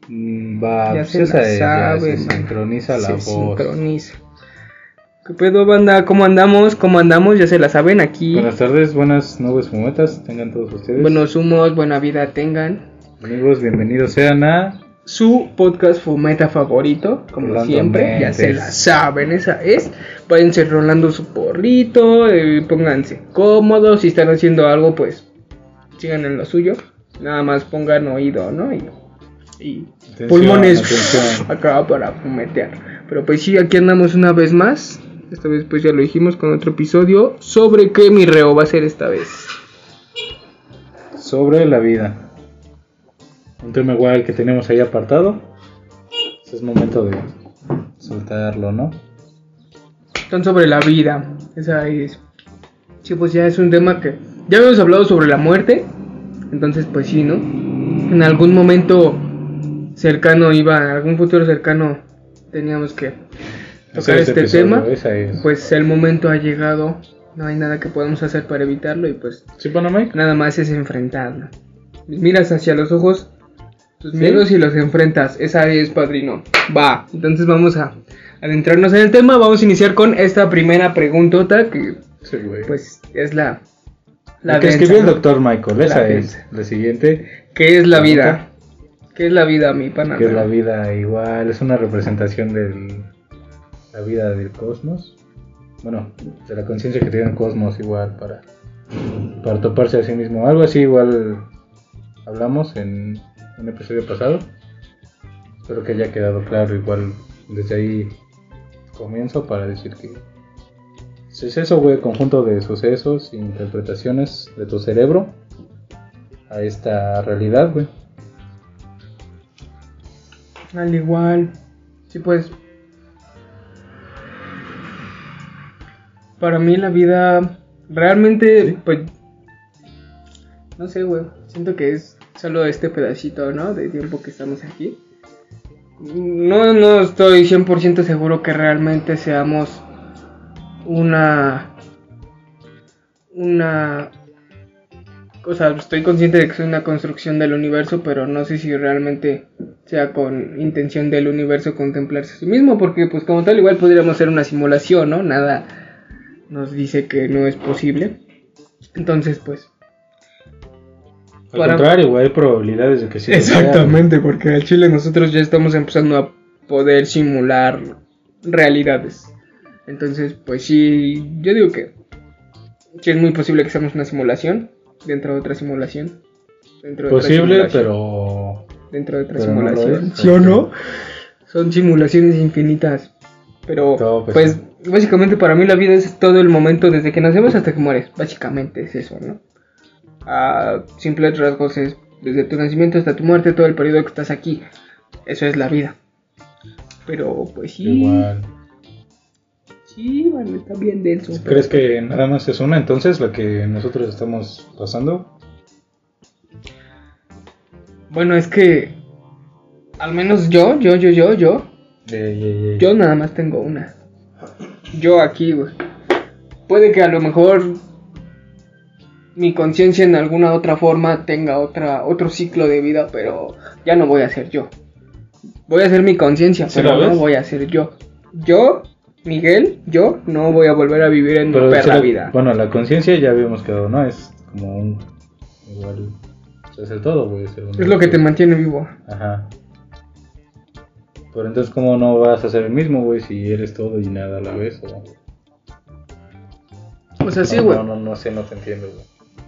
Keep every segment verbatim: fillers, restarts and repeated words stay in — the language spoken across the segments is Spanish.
Mm, Va, Ya pues se esa la es, sabe, ya se man. sincroniza la Se voz. sincroniza. ¿Qué pedo, banda? ¿Cómo andamos? ¿Cómo andamos? Ya se la saben aquí. Buenas tardes, buenas nubes fumetas, tengan todos ustedes. Buenos humos, buena vida tengan. Amigos, bienvenidos sean a Su podcast fumeta favorito, como Rolando siempre, ya se Mentes. la saben, esa es. Váyanse rolando su porrito, eh, pónganse cómodos. Si están haciendo algo, pues sigan en lo suyo. Nada más pongan oído, ¿no? Y, y Atención, pulmones atención. acá para fumetear. Pero pues sí, aquí andamos una vez más. Esta vez pues ya lo dijimos con otro episodio. ¿Sobre qué, mi reo, va a ser esta vez? sobre la vida. Un tema igual que tenemos ahí apartado. Es momento de soltarlo, ¿no? Son sobre la vida. Esa es. Sí, pues ya es un tema que ya habíamos hablado sobre la muerte. Entonces, pues sí, ¿no? En algún momento cercano iba, en algún futuro cercano teníamos que tocar Ese este episodio, tema. esa es. Pues el momento ha llegado. No hay nada que podamos hacer para evitarlo. Y pues ¿Sí, pana Mike? nada más es enfrentarlo. Miras hacia los ojos tus ¿Sí? miedos y los enfrentas. Esa es, padrino. Va. Entonces vamos a adentrarnos en el tema. Vamos a iniciar con esta primera preguntota que Sí, güey. pues es la La que densa, escribió el ¿no? doctor Michael, esa La es. densa. La siguiente, ¿Qué es la ¿Pregunta? vida? ¿Qué es la vida, mi pana? que es la vida igual, es una representación de la vida del cosmos. Bueno, de la conciencia que tiene el cosmos igual para, para toparse a sí mismo. Algo así igual hablamos en un episodio pasado. Espero que haya quedado claro igual desde ahí comienzo para decir que es eso, güey, conjunto de sucesos e interpretaciones de tu cerebro a esta realidad, güey. Al igual. Sí, pues. Para mí la vida realmente, ¿Sí? pues. No sé, güey. Siento que es solo este pedacito, ¿no? De tiempo que estamos aquí. No, no estoy cien por ciento seguro que realmente seamos una... Una... O sea, estoy consciente de que es una construcción del universo, pero no sé si realmente sea con intención del universo contemplarse a sí mismo, porque pues como tal igual podríamos hacer una simulación, ¿no? Nada nos dice que no es posible. Entonces, pues... Al para- contrario, güey, hay probabilidades de que sí. lo sea, Exactamente, porque al chile nosotros ya estamos empezando a poder simular realidades. Entonces, pues sí, yo digo que sí es muy posible que seamos una simulación dentro de otra simulación. Dentro de otra posible, simulación, pero dentro de otra pero no lo simulación. es. ¿Sí o no? Son simulaciones infinitas. Pero, No, pues pues, sí. básicamente para mí la vida es todo el momento desde que nacemos hasta que mueres. Básicamente es eso, ¿no? A simples rasgos es desde tu nacimiento hasta tu muerte, todo el periodo que estás aquí. Eso es la vida. Pero, pues sí. igual. Sí, bueno, está bien denso. pero- ¿Crees que nada más es una entonces la que nosotros estamos pasando? Bueno, es que al menos yo, yo, yo, yo, yo, Ey, ey, ey. yo nada más tengo una. Yo aquí, güey. Puede que a lo mejor mi conciencia en alguna otra forma tenga otra otro ciclo de vida, pero ya no voy a ser yo. Voy a ser mi conciencia, ¿Sí pero lo no ves? voy a ser yo. Yo, Miguel, yo no voy a volver a vivir en mi Pero perra la- vida. Bueno, la conciencia ya habíamos quedado, ¿no? Es como un... Igual... Es el todo, güey. Es, el Es lo que te mantiene vivo. Ajá. Pero entonces, ¿cómo no vas a ser el mismo, güey? Si eres todo y nada a la vez, o... O sea, sí, no, güey. no, no, no sé, no te entiendo, güey.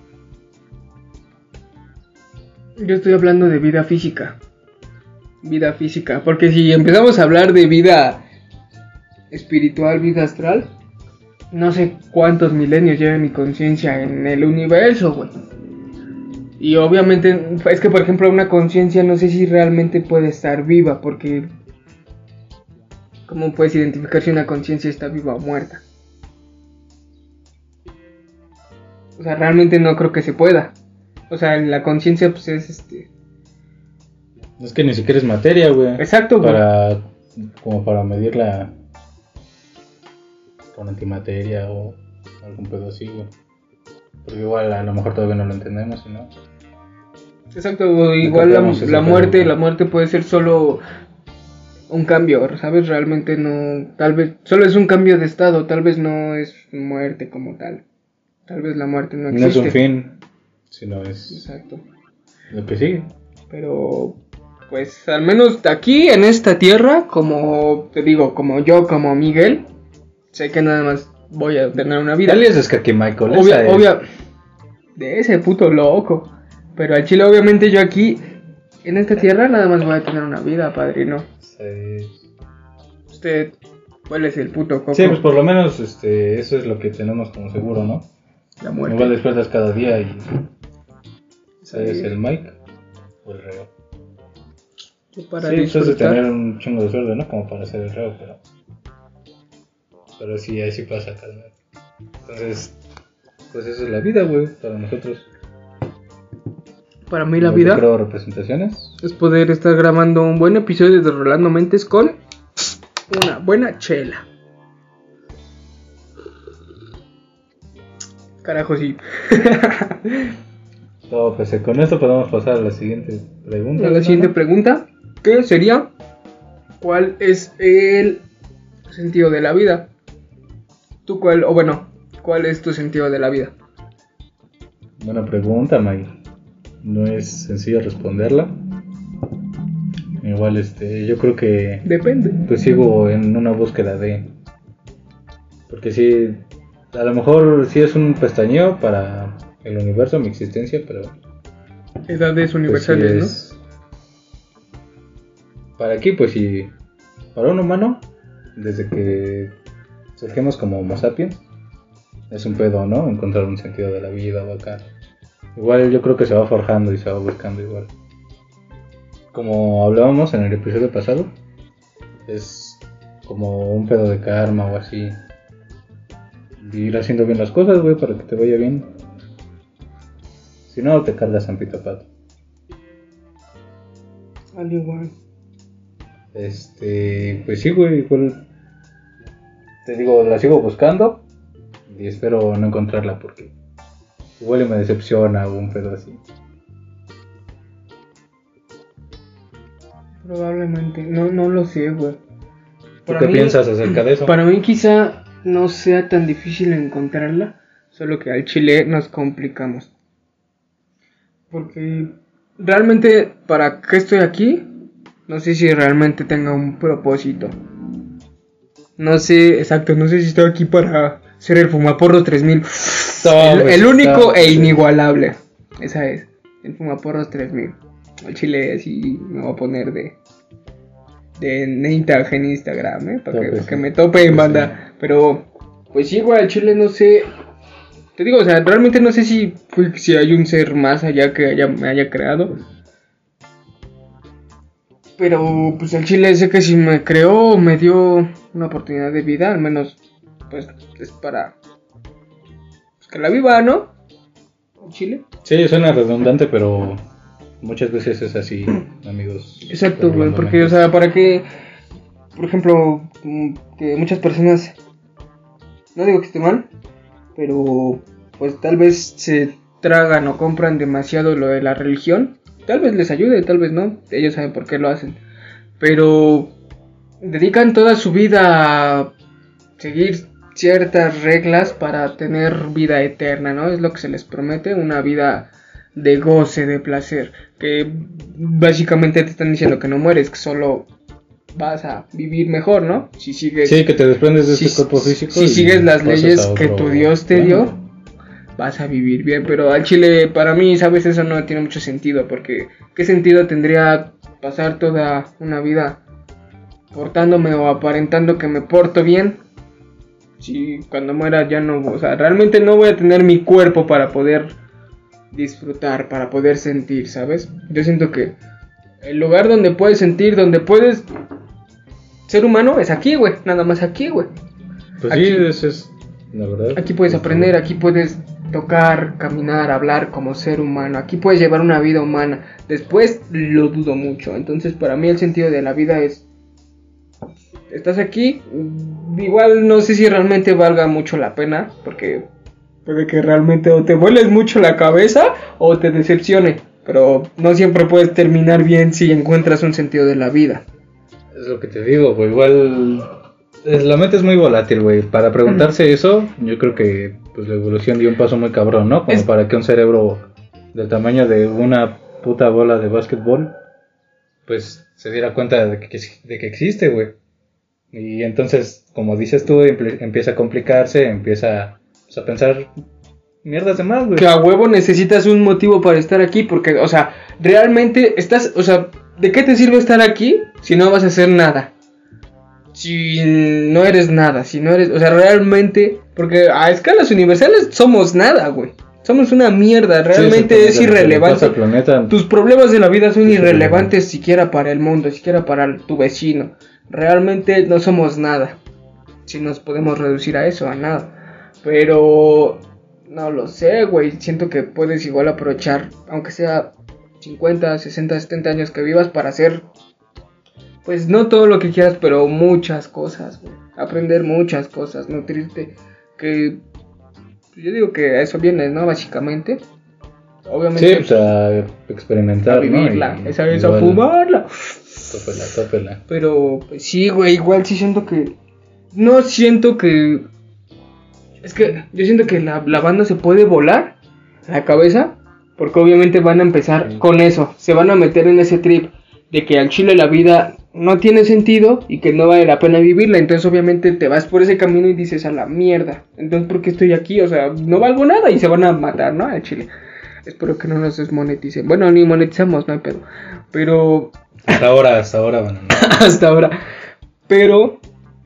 Yo estoy hablando de vida física. Vida física. Porque si empezamos a hablar de vida espiritual, vida astral, no sé cuántos milenios lleva mi conciencia en el universo, güey. Y obviamente, es que por ejemplo una conciencia no sé si realmente puede estar viva, porque ¿cómo puedes identificar si una conciencia está viva o muerta? O sea, realmente no creo que se pueda. O sea, la conciencia pues es este... Es que ni siquiera es materia, güey. Exacto, güey. Para... Como para medirla con antimateria o algún pedo así, güey. Porque igual a lo mejor todavía no lo entendemos, ¿no? Exacto, igual la, la muerte, la muerte puede ser solo un cambio, ¿sabes? Realmente no, tal vez, solo es un cambio de estado, tal vez no es muerte como tal. Tal vez la muerte no existe. No es un fin, sino es Exacto. Lo que sigue. Pero, pues, al menos aquí en esta tierra, como te digo, como yo, como Miguel, sé que nada más voy a tener una vida. Alias es que Michael, obvia, esa obvia, de ese puto loco. Pero al chile, obviamente, yo aquí, en esta tierra, nada más voy a tener una vida, padrino. Sí. Usted, ¿cuál es el puto coco? Sí, pues por lo menos este, eso es lo que tenemos como seguro, ¿no? La muerte. Igual despiertas cada día y ¿sabes el Mike o el reo? Para sí, disfrutar. entonces tener un chingo de suerte, ¿no? Como para ser el reo, pero pero sí, así pasa, carnal. Entonces, pues eso es la vida, güey, para nosotros. Para mí la Yo vida creo representaciones es poder estar grabando un buen episodio de Rolando Mentes con una buena chela. Carajo, sí. No, pues con esto podemos pasar a la siguiente pregunta. A la siguiente pregunta, que sería, ¿cuál es el sentido de la vida? ¿Tú cuál, o bueno, cuál es tu sentido de la vida? Buena pregunta, May. No es sencillo responderla. Igual, este, yo creo que depende. Pues sigo en una búsqueda de, porque sí, a lo mejor sí es un pestañeo para el universo, mi existencia, pero edades universales, pues sí es, ¿no? Para aquí, pues sí, para un humano, desde que surgimos como Homo sapiens, es un pedo, ¿no? Encontrar un sentido de la vida o acá. Igual yo creo que se va forjando y se va buscando igual. Como hablábamos en el episodio pasado, es como un pedo de karma o así. Ir haciendo bien las cosas, güey, para que te vaya bien. Si no, te cargas San Pito Pato. Al igual. Este, pues sí, güey, igual. Te digo, la sigo buscando y espero no encontrarla porque igual me decepciona o un pedo así. Probablemente, no, no lo sé, güey. ¿Tú qué mí, piensas acerca de eso? Para mí quizá no sea tan difícil encontrarla, solo que al chile nos complicamos. Porque realmente, ¿para qué estoy aquí? No sé si realmente tenga un propósito. No sé, exacto, no sé si estoy aquí para ser el Fumaporro tres mil. No, el, el único e inigualable. Esa es, el Fumaporros tres mil. Al chile así me voy a poner de de name tag en Instagram, ¿eh? Para que, pues, que me tope en banda. Pero, pues sí, güey, al chile no sé. Te digo, o sea, realmente no sé si, pues, si hay un ser más allá que haya, me haya creado. Pero, pues, el chile sé que si me creó, me dio una oportunidad de vida, al menos, pues, es para pues, que la viva, ¿no? El chile. Sí, suena redundante, pero muchas veces es así, amigos. Exacto, güey, porque, o sea, para que, por ejemplo, que muchas personas, no digo que esté mal, pero pues tal vez se tragan o compran demasiado lo de la religión, tal vez les ayude, tal vez no, ellos saben por qué lo hacen, pero dedican toda su vida a seguir ciertas reglas para tener vida eterna, ¿no? Es lo que se les promete, una vida de goce, de placer, que básicamente te están diciendo que no mueres, que solo vas a vivir mejor, ¿no? Si sigues, sí, que te desprendes de si, este cuerpo físico. Si sigues las leyes que tu Dios te dio, vas a vivir bien, pero al chile, para mí, sabes, eso no tiene mucho sentido, porque ¿qué sentido tendría pasar toda una vida portándome o aparentando que me porto bien? Si cuando muera ya no, o sea, realmente no voy a tener mi cuerpo para poder disfrutar, para poder sentir, ¿sabes? Yo siento que el lugar donde puedes sentir, donde puedes ser humano es aquí, güey, nada más aquí, güey. Pues aquí, sí, eso es la verdad. Aquí puedes aprender, aquí puedes tocar, caminar, hablar como ser humano, aquí puedes llevar una vida humana. Después lo dudo mucho, entonces para mí el sentido de la vida es, estás aquí, igual no sé si realmente valga mucho la pena, porque puede que realmente o te vueles mucho la cabeza o te decepcione. pero no siempre puedes terminar bien si encuentras un sentido de la vida. Es lo que te digo, güey, igual es, la mente es muy volátil, güey. Para preguntarse eso, yo creo que pues la evolución dio un paso muy cabrón, ¿no? Como es... para que un cerebro del tamaño de una puta bola de básquetbol, pues se diera cuenta de que, de que existe, güey. Y entonces, como dices tú, empie- empieza a complicarse, empieza pues, a pensar mierdas de más, güey. Que a huevo necesitas un motivo para estar aquí, porque, o sea, realmente estás, o sea, ¿de qué te sirve estar aquí si no vas a hacer nada? Si no eres nada, si no eres, o sea, realmente, porque a escalas universales somos nada, güey. Somos una mierda, realmente sí, es irrelevante. Tus problemas de la vida son sí, irrelevantes sí. siquiera para el mundo, siquiera para tu vecino. Realmente no somos nada. Si nos podemos reducir a eso, a nada. Pero no lo sé, güey. Siento que puedes igual aprovechar, aunque sea cincuenta, sesenta, setenta años que vivas para hacer, pues no todo lo que quieras, pero muchas cosas, güey. Aprender muchas cosas, nutrirte, que yo digo que a eso viene, ¿no? Básicamente. Obviamente. Sí, pues a experimentar, a vivirla, ¿no? Y esa vez a fumarla. Tópela, tópela. Pero, pues sí, güey, igual sí siento que... No siento que... Es que yo siento que la, la banda se puede volar la cabeza, porque obviamente van a empezar sí. con eso. Se van a meter en ese trip de que al chile la vida no tiene sentido y que no vale la pena vivirla. Entonces obviamente te vas por ese camino y dices a la mierda. Entonces ¿por qué estoy aquí? O sea, no valgo nada y se van a matar, ¿no? Al chile. Espero que no nos desmoneticen. Bueno, ni monetizamos, no hay pedo. Pero... Hasta ahora, hasta ahora, bueno. No. hasta ahora. Pero...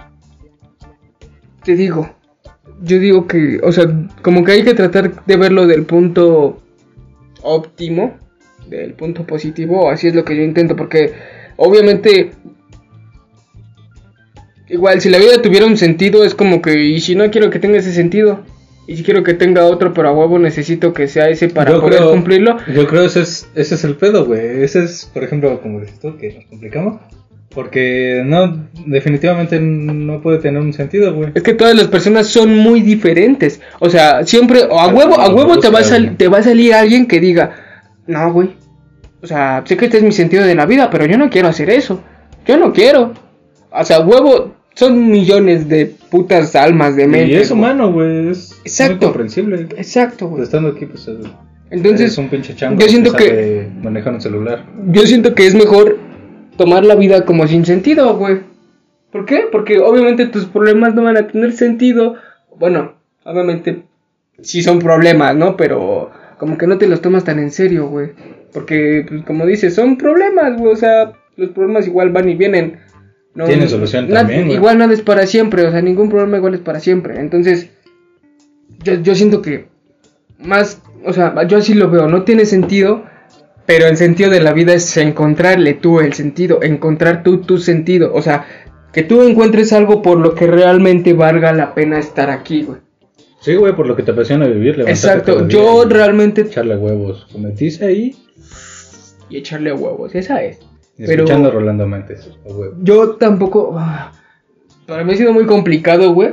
Te digo... Yo digo que... O sea, como que hay que tratar de verlo del punto óptimo. Del punto positivo. Así es lo que yo intento. Porque... Obviamente... Igual, si la vida tuviera un sentido, es como que... Y si no quiero que tenga ese sentido... Y si quiero que tenga otro, pero a huevo necesito que sea ese para yo poder creo, cumplirlo. Yo creo ese es ese es el pedo, güey. Ese es, por ejemplo, como dices tú, que nos complicamos. Porque no, definitivamente no puede tener un sentido, güey. Es que todas las personas son muy diferentes. O sea, siempre, o a huevo, a huevo te va a, sal, te va a salir alguien que diga, no, güey. O sea, sé que este es mi sentido de la vida, pero yo no quiero hacer eso. Yo no quiero. O sea, huevo... Son millones de putas almas de mente. Y es humano, güey. Es exacto, muy comprensible. Exacto, güey. Estando aquí, pues. Entonces, es un pinche chango. Yo siento que. Manejar un celular. Yo siento que es mejor tomar la vida como sin sentido, güey. ¿Por qué? Porque obviamente tus problemas no van a tener sentido. Bueno, obviamente sí son problemas, ¿no? Pero como que no te los tomas tan en serio, güey. Porque, pues, como dices, son problemas, güey. O sea, los problemas igual van y vienen. No, tiene solución na, también, igual nada es para siempre, o sea, ningún problema igual es para siempre. Entonces, yo, yo siento que más, o sea, yo así lo veo, no tiene sentido, pero el sentido de la vida es encontrarle tú el sentido, encontrar tú tu sentido, o sea, que tú encuentres algo por lo que realmente valga la pena estar aquí, güey. Sí, güey, por lo que te apasiona vivir, exacto, yo realmente... Echarle huevos, cometiste ahí. Y echarle huevos, esa es. Escuchando a Rolando Montes, oh, güey. Yo tampoco... Para mí ha sido muy complicado, güey.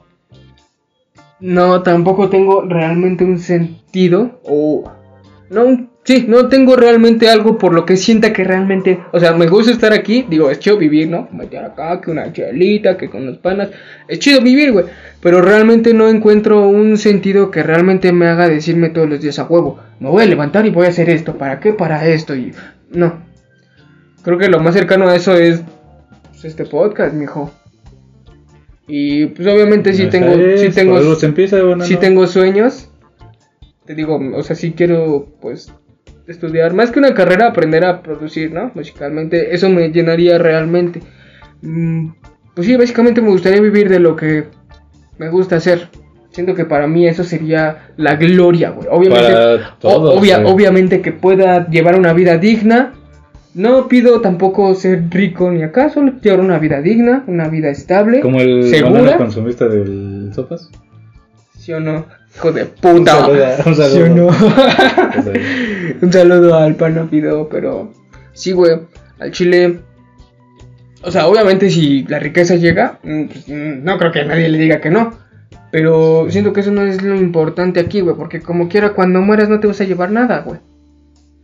No, tampoco tengo realmente un sentido. O... No, sí, no tengo realmente algo por lo que sienta que realmente... O sea, me gusta estar aquí. Digo, es chido vivir, ¿no? Meter acá, que una chelita, que con los panas. Es chido vivir, güey. Pero realmente no encuentro un sentido que realmente me haga decirme todos los días a huevo. Me voy a levantar y voy a hacer esto. ¿Para qué? Para esto. Y... No. Creo que lo más cercano a eso es pues, este podcast, mijo. Y pues obviamente sí tengo, es, sí tengo, empieza, bueno, sí no. tengo sueños. Te digo, o sea, sí quiero pues estudiar más que una carrera, aprender a producir, ¿no? Musicalmente, eso me llenaría realmente. Mm, pues sí, básicamente me gustaría vivir de lo que me gusta hacer. Siento que para mí eso sería la gloria, güey. Obviamente, para todos, obvia, güey. obviamente que pueda llevar una vida digna. No pido tampoco ser rico ni acá, solo llevar una vida digna, una vida estable, como el segura. consumista del sopas. ¿Sí o no? Hijo de puta. Un saludo, un saludo. ¿Sí o no? Un saludo al pana Pido, pero sí, güey, al chile. O sea, obviamente si la riqueza llega, pues, no creo que nadie le diga que no. Pero siento que eso no es lo importante aquí, güey, porque como quiera cuando mueras no te vas a llevar nada, güey.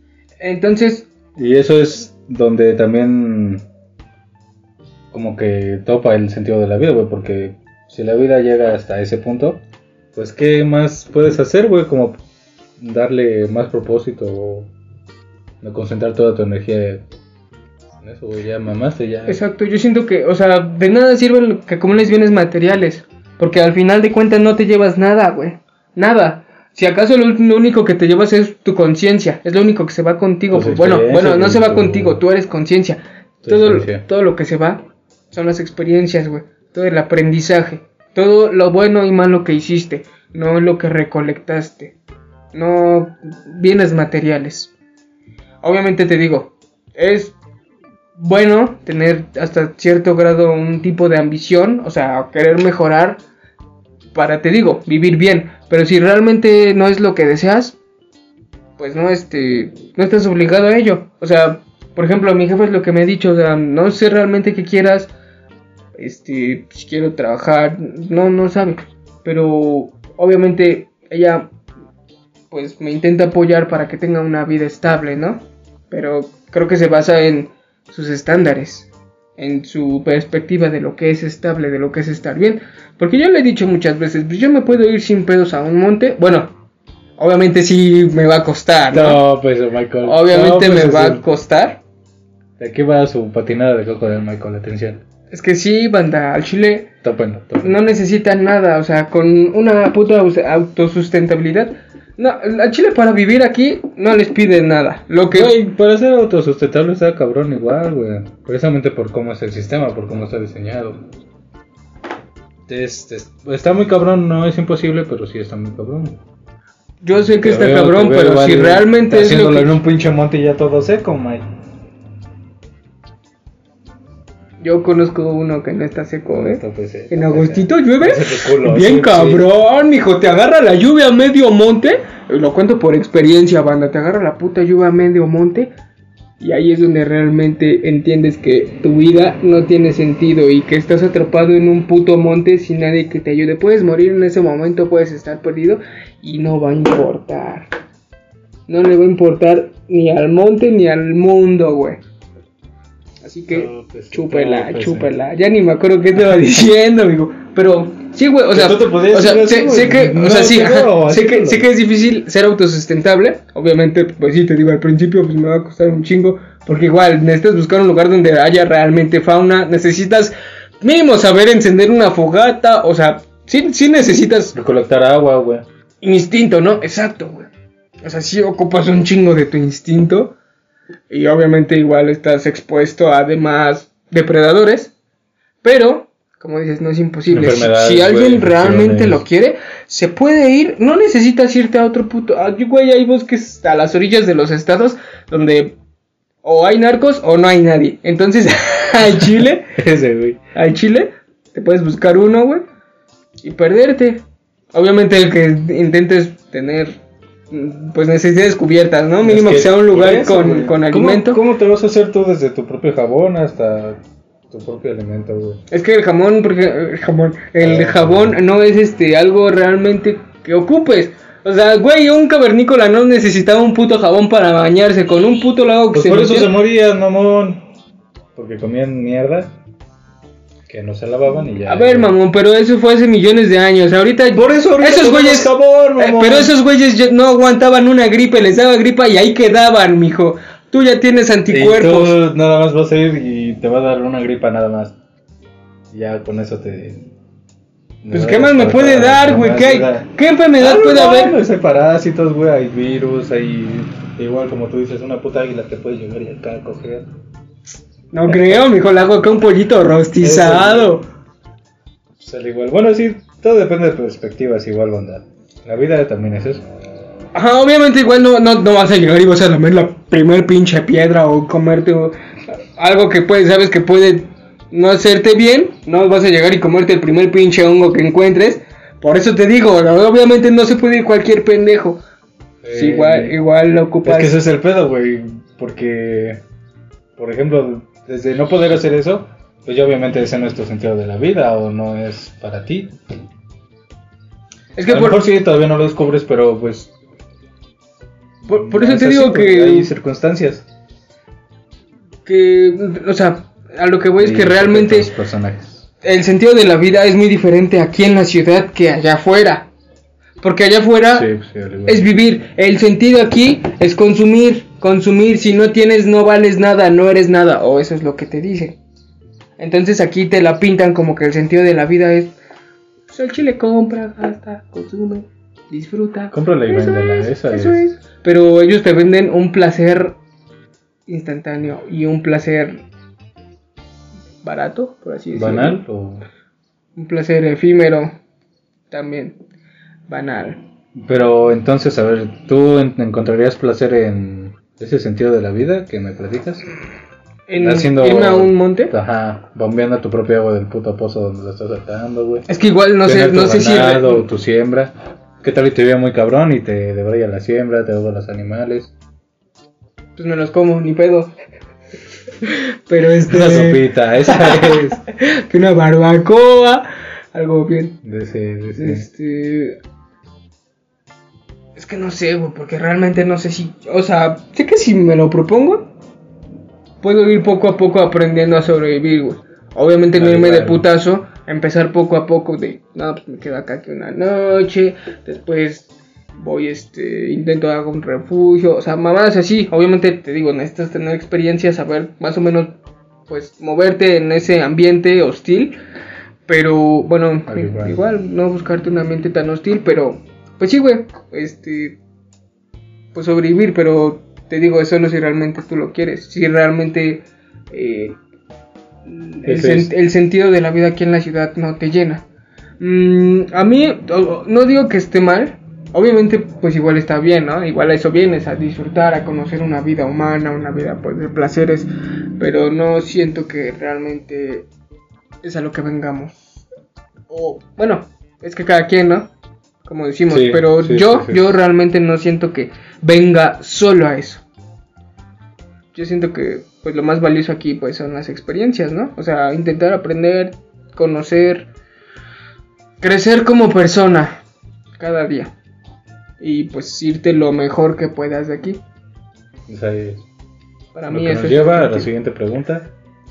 Entonces... Y eso es donde también como que topa el sentido de la vida, güey, porque si la vida llega hasta ese punto, pues ¿qué más puedes hacer, güey? Como darle más propósito o no concentrar toda tu energía en eso, güey, ya mamaste, ya. Exacto, yo siento que, o sea, de nada sirven que acumules bienes materiales, porque al final de cuentas no te llevas nada, güey, nada. Si acaso lo, lo único que te llevas es tu conciencia, es lo único que se va contigo. Pues bueno, bueno, no se va tu... contigo, tú eres conciencia. Todo, todo lo que se va son las experiencias, güey, todo el aprendizaje, todo lo bueno y malo que hiciste, no lo que recolectaste, no bienes materiales. Obviamente te digo, es bueno tener hasta cierto grado un tipo de ambición, o sea, querer mejorar para, te digo, vivir bien. Pero si realmente no es lo que deseas, pues no, este, no estás obligado a ello. O sea, por ejemplo, mi jefe es lo que me ha dicho, o sea, no sé realmente qué quieras, este, si quiero trabajar, no, no sabe. Pero obviamente ella, pues me intenta apoyar para que tenga una vida estable, ¿no? Pero creo que se basa en sus estándares, en su perspectiva de lo que es estable, de lo que es estar bien. Porque yo le he dicho muchas veces, pues yo me puedo ir sin pedos a un monte. Bueno, obviamente sí me va a costar, ¿no? No, pues Michael. Obviamente no, pues, me va el... a costar. ¿De qué va su patinada de coco del Michael? Atención. Es que sí, banda, al chile tópenlo, tópenlo. No necesitan nada, o sea, con una puta autosustentabilidad. No, al chile para vivir aquí no les piden nada. Lo que... Güey, para ser autosustentable está cabrón igual, güey. Precisamente por cómo es el sistema, por cómo está diseñado. Es, es, está muy cabrón, no es imposible, pero sí está muy cabrón. Yo sé que te está veo, cabrón, veo, pero vale, si realmente es haciéndolo lo que... en un pinche monte ya todo seco, Mike. Yo conozco uno que no está seco, ¿eh? Pues, en agostito llueve. Culo, bien sí, cabrón, sí. Mijo, te agarra la lluvia a medio monte. Lo cuento por experiencia, banda. Te agarra la puta lluvia a medio monte. Y ahí es donde realmente entiendes que tu vida no tiene sentido y que estás atrapado en un puto monte sin nadie que te ayude. Puedes morir en ese momento, puedes estar perdido y no va a importar. No le va a importar ni al monte ni al mundo, güey. Así que no, pues, chúpela, no, pues, chúpela. Sí. Ya ni me acuerdo qué estaba diciendo, amigo. Pero sí, güey, o sea, o sea, sé, sé que, no, o sea, sí, ajá, sé que sé que es difícil ser autosustentable. Obviamente, pues sí, te digo, al principio pues me va a costar un chingo, porque igual necesitas buscar un lugar donde haya realmente fauna, necesitas mínimo saber encender una fogata, o sea, sí sí necesitas recolectar agua, güey. Instinto, ¿no? Exacto, güey. O sea, sí ocupas un chingo de tu instinto. Y obviamente igual estás expuesto a demás depredadores. Pero, como dices, no es imposible. Si, si alguien realmente lo quiere, se puede ir. No necesitas irte a otro puto... Ah, güey, hay bosques a las orillas de los estados donde o hay narcos o no hay nadie. Entonces, al Chile... Ese, güey. Al Chile, te puedes buscar uno, güey, y perderte. Obviamente el que intentes tener... pues necesidades cubiertas, ¿no? Mínimo es que, que sea un lugar eso, con, con alimento. ¿Cómo, ¿Cómo te vas a hacer tú desde tu propio jabón hasta tu propio alimento, güey? Es que el jamón, porque el jamón, el ah, jabón no es este algo realmente que ocupes. O sea, güey, un cavernícola no necesitaba un puto jabón para bañarse, con un puto lago que pues se por metiera. Eso se morían, mamón. Porque comían mierda que no se lavaban y ya. A ver, mamón, pero eso fue hace millones de años. Ahorita, por eso ahorita esos güeyes, sabor, eh, pero esos güeyes no aguantaban una gripe, les daba gripa y ahí quedaban, mijo. Tú ya tienes anticuerpos. Y tú nada más vas a ir y te va a dar una gripa nada más. Y ya con eso te. Pues qué más me puede dar, güey. ¿Qué, ¿Qué enfermedad puede haber? Hay parásitos, güey, hay virus, hay igual como tú dices, una puta águila te puede llegar y acá a coger. No creo, mijo, le hago acá un pollito rostizado. Pues al igual, bueno, sí, todo depende de perspectivas, igual, bondad. La vida también es eso. Ajá, obviamente igual no, no, no vas a llegar y vas a lamer la primer pinche piedra o comerte o, algo que puede, sabes que puede no hacerte bien. No vas a llegar y comerte el primer pinche hongo que encuentres. Por eso te digo, obviamente no se puede ir cualquier pendejo. Eh, sí, igual, igual lo ocupas. Es que ese es el pedo, güey, porque, por ejemplo, desde no poder hacer eso, pues ya obviamente ese no es tu sentido de la vida o no es para ti. Es que a lo por... mejor sí, todavía no lo descubres, pero pues Por, por eso no te es digo así, que... hay circunstancias. Que, o sea, a lo que voy es y que realmente personajes. el sentido de la vida es muy diferente aquí en la ciudad que allá afuera. Porque allá afuera Sí, sí, al igual. es vivir. El sentido aquí es consumir, consumir. Si no tienes, no vales nada, no eres nada. O eso es lo que te dicen. Entonces aquí te la pintan como que el sentido de la vida es... Pues el chile compra, gasta, consume, disfruta. Cómprala y Eso véndela, es, esa eso es. es. Pero ellos te venden un placer instantáneo y un placer barato, por así decirlo. ¿Banal o...? Un placer efímero también. Banal. Pero entonces, a ver, ¿tú en- encontrarías placer en ese sentido de la vida que me platicas? En Haciendo... irme a un monte. Ajá, bombeando tu propia agua del puto pozo donde lo estás sacando, güey. Es que igual no sé, Tener tu no sé si ganado, tu siembra. ¿Qué tal y te vive muy cabrón y te debraya la siembra, te ahoga los animales? pues me los como, ni pedo. Pero este Una sopita, esa es. que una barbacoa, algo bien. De ese, de ese. Este es que no sé, güey, porque realmente no sé si, o sea, sé que si me lo propongo puedo ir poco a poco aprendiendo a sobrevivir, güey. Obviamente no Vale, irme de vale. putazo, empezar poco a poco de, no, pues me quedo acá que una noche, después voy, este, intento hago un refugio, o sea, mamadas así. Obviamente te digo, necesitas tener experiencia, saber más o menos, pues, moverte en ese ambiente hostil. Pero, bueno, Al i- igual. igual no buscarte un ambiente tan hostil, pero, pues sí, güey, este, pues sobrevivir, pero te digo, es solo si realmente tú lo quieres, si realmente eh, el, Ese sen- es. el sentido de la vida aquí en la ciudad no te llena. Mm, a mí, o- o- no digo que esté mal, obviamente pues igual está bien, ¿no? Igual a eso vienes, a disfrutar, a conocer una vida humana, una vida pues de placeres, pero no siento que realmente es a lo que vengamos. O, bueno, es que cada quien, ¿no? Como decimos, Sí, pero sí, yo, sí, sí. yo realmente no siento que venga solo a eso. Yo siento que pues lo más valioso aquí pues son las experiencias, ¿no? O sea, intentar aprender, conocer, crecer como persona cada día. Y pues irte lo mejor que puedas de aquí. Esa es. Para Lo mí que eso nos es lleva a la objetivo. siguiente pregunta,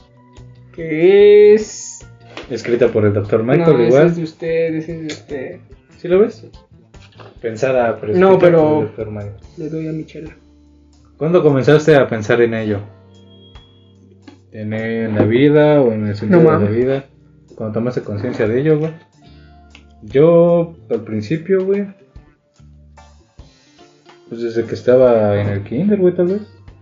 Que es... escrita por el doctor Michael, no, ese igual. es de usted, ese es de usted. ¿Sí lo ves? Pensada, pero No, escrita pero- por el doctor Michael. Le doy a Michela. ¿Cuándo comenzaste a pensar en ello? ¿En, en la vida o en el sentido No, de la mames. vida? Cuando tomaste conciencia de ello, güey. Yo, al principio, güey, pues desde que estaba en el kinder, güey, tal vez.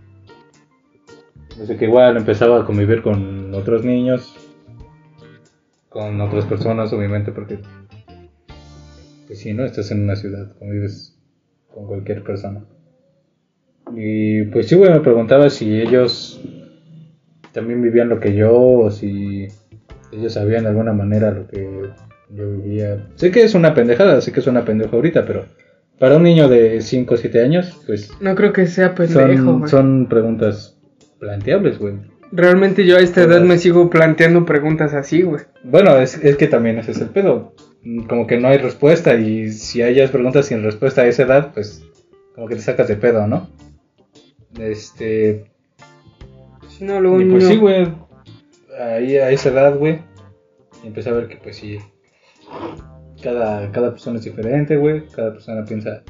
Desde que igual empezaba a convivir con otros niños, con otras personas, obviamente, porque, pues sí, ¿no? Estás en una ciudad, convives con cualquier persona. Y pues sí, güey, me preguntaba si ellos también vivían lo que yo, o si ellos sabían de alguna manera lo que yo vivía. Sé que es una pendejada, sé que es una pendeja ahorita, pero para un niño de cinco o siete años, pues No creo que sea pendejo, son, güey. son preguntas planteables, güey. Realmente yo a esta edad Todas. me sigo planteando preguntas así, güey. Bueno, es, es que también ese es el pedo. Como que no hay respuesta, y si hayas preguntas sin respuesta a esa edad, pues como que te sacas de pedo, ¿no? Este... Si no, luego Y un pues niño- sí, güey, ahí a esa edad, güey, y empecé a ver que pues sí, cada, cada persona es diferente, güey, cada persona piensa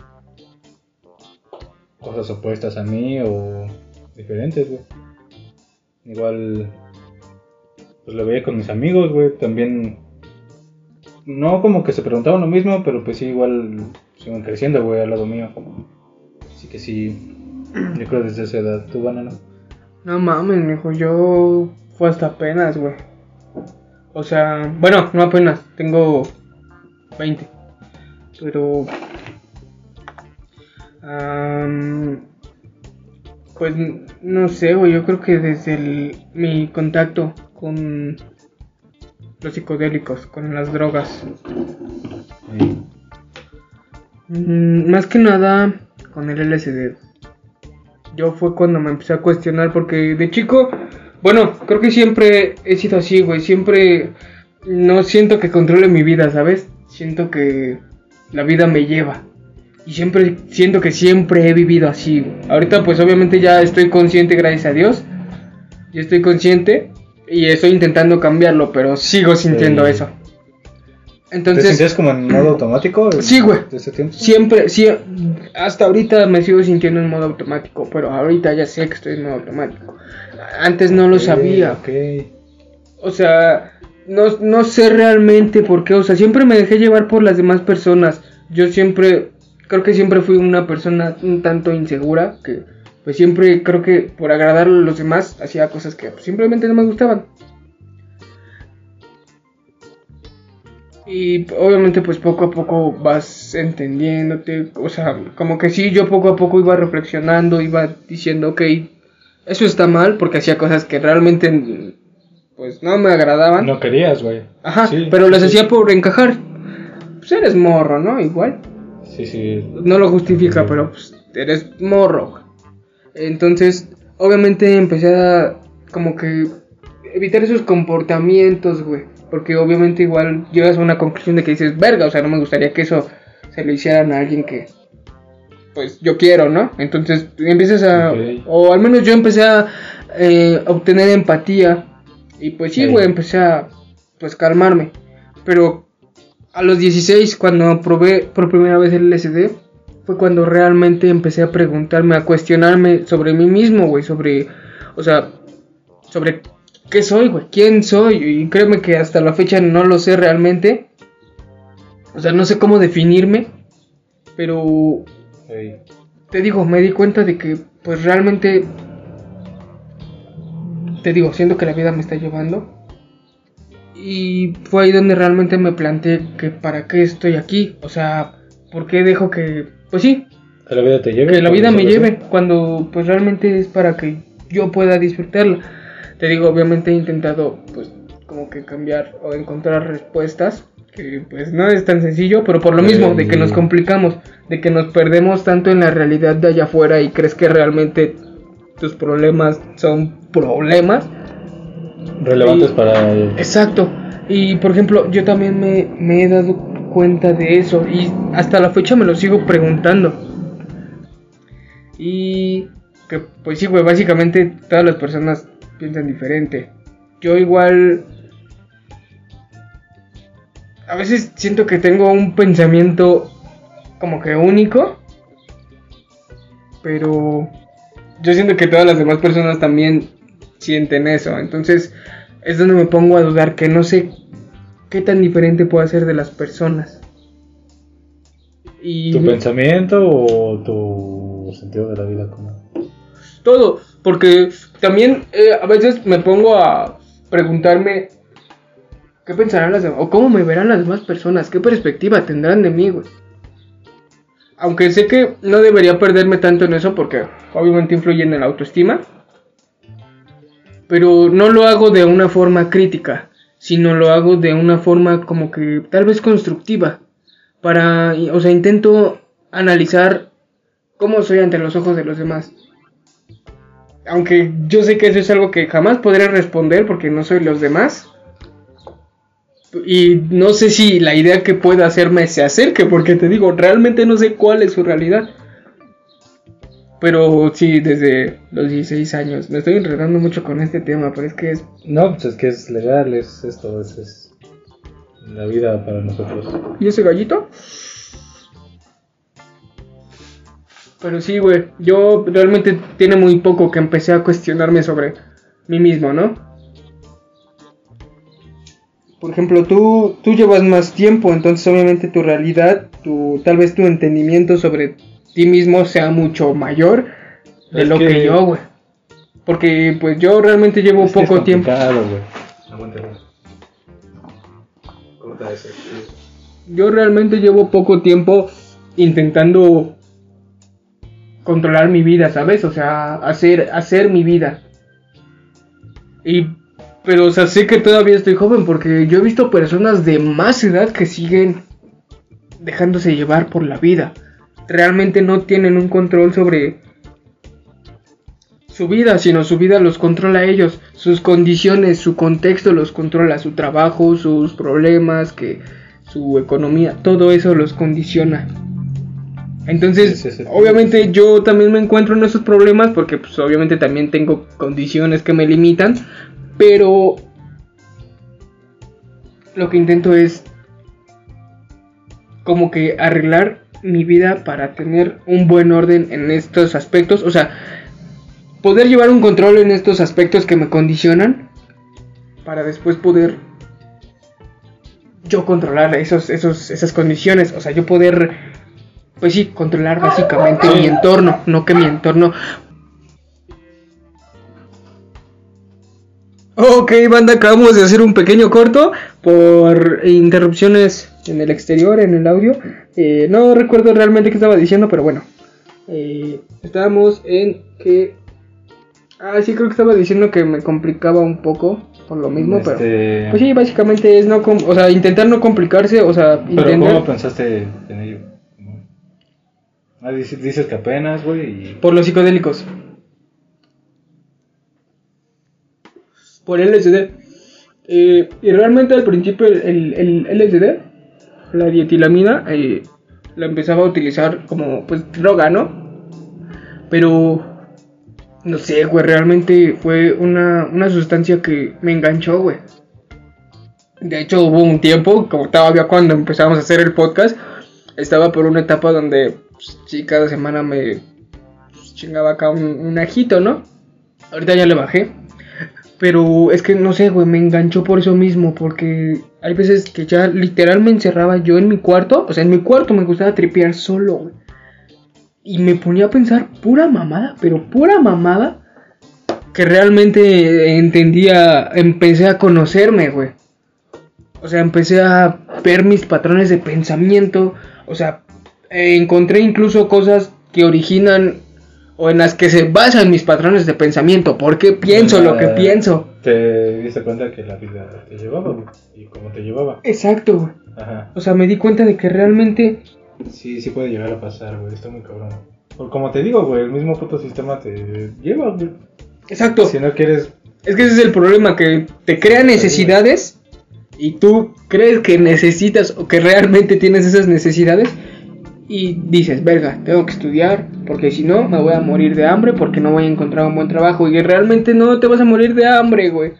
cosas opuestas a mí o diferentes, güey. Igual, pues lo veía con mis amigos, güey, también, no como que se preguntaban lo mismo, pero pues sí, igual siguen creciendo, güey, al lado mío. Así que sí, yo creo desde esa edad. ¿Tú, Banana? No mames, mijo, yo fue hasta apenas, güey. O sea, bueno, no apenas, tengo veinte. Pero... am, pues no sé, güey, yo creo que desde el, mi contacto con los psicodélicos, con las drogas. Sí. Mm, más que nada con el L S D. Yo fue cuando me empecé a cuestionar porque de chico, bueno, creo que siempre he sido así, güey. Siempre no siento que controle mi vida, ¿sabes? Siento que la vida me lleva. Y siempre siento que siempre he vivido así. Ahorita pues obviamente ya estoy consciente, gracias a Dios. Ya estoy consciente y estoy intentando cambiarlo, pero sigo sintiendo sí. eso. Entonces, ¿te sientes como en modo automático? Sí, güey. ¿Desde ese tiempo? Siempre, sí, hasta ahorita me sigo sintiendo en modo automático, pero ahorita ya sé que estoy en modo automático. Antes no lo okay, sabía. Okay. O sea, no, no sé realmente por qué, o sea, siempre me dejé llevar por las demás personas. Yo siempre, creo que siempre fui una persona un tanto insegura, que pues siempre creo que por agradar a los demás hacía cosas que pues, simplemente no me gustaban. Y obviamente pues poco a poco vas entendiéndote, o sea, como que sí, yo poco a poco iba reflexionando, iba diciendo, ok, eso está mal, porque hacía cosas que realmente pues no me agradaban. No querías, güey. Ajá, sí, pero las sí, hacía sí. por encajar. Pues eres morro, ¿no? Igual. Sí, sí. No lo justifica, sí. Pero pues eres morro, güey. Entonces, obviamente empecé a como que evitar esos comportamientos, güey. Porque obviamente igual llegas a una conclusión de que dices, verga, o sea, no me gustaría que eso se lo hicieran a alguien que, pues, yo quiero, ¿no? Entonces empiezas a, okay. o al menos yo empecé a eh, obtener empatía. Y pues sí, güey, empecé a, pues, calmarme. Pero a los dieciséis, cuando probé por primera vez el L S D, fue cuando realmente empecé a preguntarme, a cuestionarme sobre mí mismo, güey, sobre, o sea, sobre qué soy, güey, quién soy, y créeme que hasta la fecha no lo sé realmente, o sea, no sé cómo definirme, pero, hey. Te digo, me di cuenta de que, pues, realmente, te digo, siento que la vida me está llevando, y fue ahí donde realmente me planteé que para qué estoy aquí, o sea, por qué dejo que, pues sí, que la vida te lleve, que la vida me lleve, cuando pues realmente es para que yo pueda disfrutarla. Te digo, obviamente he intentado pues como que cambiar o encontrar respuestas, que pues no es tan sencillo, pero por lo mismo, de que nos complicamos, de que nos perdemos tanto en la realidad de allá afuera y crees que realmente tus problemas son problemas relevantes y, para el... Exacto. Y por ejemplo, yo también me, me he dado cuenta de eso y hasta la fecha me lo sigo preguntando. Y que pues sí, güey, básicamente todas las personas piensan diferente. Yo igual a veces siento que tengo un pensamiento como que único, pero yo siento que todas las demás personas también sienten eso. Entonces es donde me pongo a dudar, que no sé qué tan diferente puedo ser de las personas. Y ¿tu pensamiento o tu sentido de la vida? ¿Cómo? Todo, porque también eh, a veces me pongo a preguntarme qué pensarán las demás, o cómo me verán las demás personas, qué perspectiva tendrán de mí, güey. Aunque sé que no debería perderme tanto en eso, porque obviamente influye en la autoestima, pero no lo hago de una forma crítica, sino lo hago de una forma como que tal vez constructiva. Para, o sea, intento analizar cómo soy ante los ojos de los demás. Aunque yo sé que eso es algo que jamás podré responder porque no soy los demás. Y no sé si la idea que pueda hacerme se acerque, porque te digo, realmente no sé cuál es su realidad. Pero sí, desde los dieciséis años. Me estoy enredando mucho con este tema, pero es que es... No, pues es que es legal, es esto, es, es la vida para nosotros. ¿Y ese gallito? Pero sí, güey, yo realmente tiene muy poco que empecé a cuestionarme sobre mí mismo, ¿no? Por ejemplo, tú, tú llevas más tiempo, entonces obviamente tu realidad, tu, tal vez tu entendimiento sobre ti mismo sea mucho mayor de es lo que, que yo, güey. Porque pues yo realmente llevo es poco tiempo. Yo realmente llevo poco tiempo intentando controlar mi vida, ¿sabes? O sea, hacer hacer mi vida. Y pero o sea, sé que todavía estoy joven porque yo he visto personas de más edad que siguen dejándose llevar por la vida. Realmente no tienen un control sobre su vida, sino su vida los controla a ellos. Sus condiciones, su contexto los controla, su trabajo, sus problemas, que su economía, todo eso los condiciona. Entonces, Sí, sí, sí. obviamente yo también me encuentro en esos problemas porque pues obviamente también tengo condiciones que me limitan, pero lo que intento es como que arreglar mi vida para tener un buen orden en estos aspectos, o sea, poder llevar un control en estos aspectos que me condicionan para después poder yo controlar esos, esos, esas condiciones, o sea, yo poder... Pues sí, controlar básicamente mi entorno, no que mi entorno... Ok, banda, acabamos de hacer un pequeño corto por interrupciones en el exterior, en el audio. Eh, no recuerdo realmente qué estaba diciendo, pero bueno. Eh, estábamos en que... Ah, sí, creo que estaba diciendo que me complicaba un poco por lo mismo, este... pero... Pues sí, básicamente es no... Com- o sea, intentar no complicarse, o sea... ¿Pero intentar... cómo pensaste en ello? Ah, dices, dices que apenas, güey, y... Por los psicodélicos. Por el L S D. Eh, y realmente al principio el, el, el L S D, la dietilamina, eh, la empezaba a utilizar como pues droga, ¿no? Pero... No sé, güey, realmente fue una, una sustancia que me enganchó, güey. De hecho hubo un tiempo, como todavía cuando empezamos a hacer el podcast, estaba por una etapa donde... Pues, sí, cada semana me pues, chingaba acá un, un ajito, ¿no? Ahorita ya le bajé. Pero es que no sé, güey, me enganchó por eso mismo. Porque hay veces que ya literal me encerraba yo en mi cuarto. O sea, en mi cuarto me gustaba tripear solo, güey. Y me ponía a pensar pura mamada, pero pura mamada. Que realmente entendía, empecé a conocerme, güey. O sea, empecé a ver mis patrones de pensamiento. O sea... encontré incluso cosas que originan o en las que se basan mis patrones de pensamiento. ¿Por qué pienso la, lo que pienso? Te diste cuenta que la vida te llevaba, güey, y cómo te llevaba. Exacto, güey. Ajá. O sea, me di cuenta de que realmente... Sí, sí puede llegar a pasar, güey, está muy cabrón. Por como te digo, güey, el mismo puto sistema te lleva, güey. Exacto. Si no quieres... Es que ese es el problema, que te crea necesidades y tú crees que necesitas o que realmente tienes esas necesidades. Y dices, verga, tengo que estudiar, porque si no me voy a morir de hambre, porque no voy a encontrar un buen trabajo. Y realmente no te vas a morir de hambre, güey.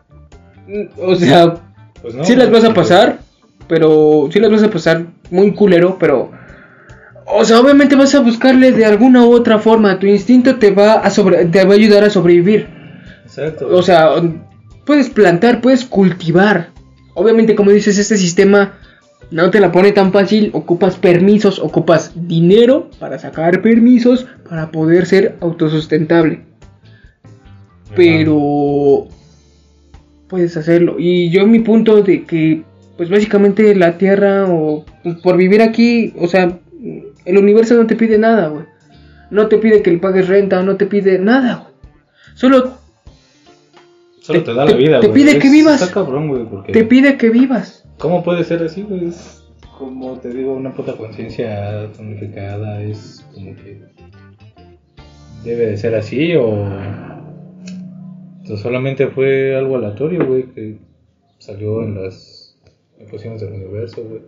O sea, pues no, sí las vas a pasar, pero sí las vas a pasar muy culero, pero... O sea, obviamente vas a buscarle de alguna u otra forma. Tu instinto te va a, sobre... te va a ayudar a sobrevivir. Exacto. O sea, puedes plantar, puedes cultivar. Obviamente, como dices, este sistema... no te la pone tan fácil, ocupas permisos, ocupas dinero para sacar permisos para poder ser autosustentable. Pero puedes hacerlo. Y yo mi punto de que, pues básicamente la tierra o pues, por vivir aquí, o sea, el universo no te pide nada, güey. No te pide que le pagues renta, no te pide nada, güey. Solo Solo te, te da la vida, güey. Te pide es, que vivas. Está cabrón, güey, porque... Te pide que vivas. ¿Cómo puede ser así, güey? Es como te digo, una puta conciencia tonificada, es como que debe de ser así o, o solamente fue algo aleatorio, güey, que salió en las ecuaciones del universo, güey.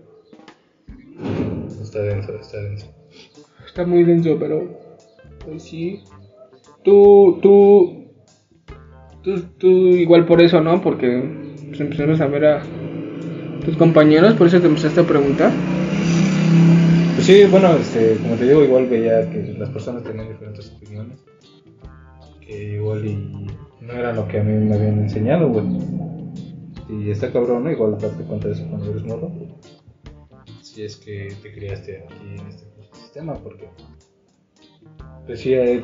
Está denso, está denso. Está muy denso, pero pues sí. Tú, tú, tú, tú igual por eso, ¿no? Porque pues, empezaron a ver a tus compañeros, por eso te empezaste a preguntar. Pues sí, bueno, este, como te digo, igual veía que las personas tenían diferentes opiniones, que igual y no era lo que a mí me habían enseñado, güey. Y está cabrón, ¿no? Igual darte cuenta de eso cuando eres morro. Si es que te criaste aquí en este sistema, porque pues sí, hay...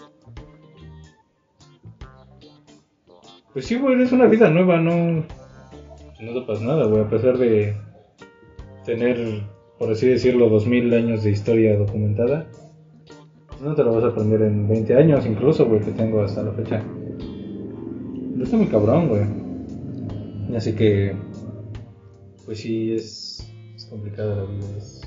pues sí, güey, es una vida nueva, no, no topas nada, güey, a pesar de tener, por así decirlo, dos mil años de historia documentada, no te lo vas a aprender en veinte años, incluso, güey, que tengo hasta la fecha. Pero está muy cabrón, güey. Así que, pues sí, es, es complicada la vida, es...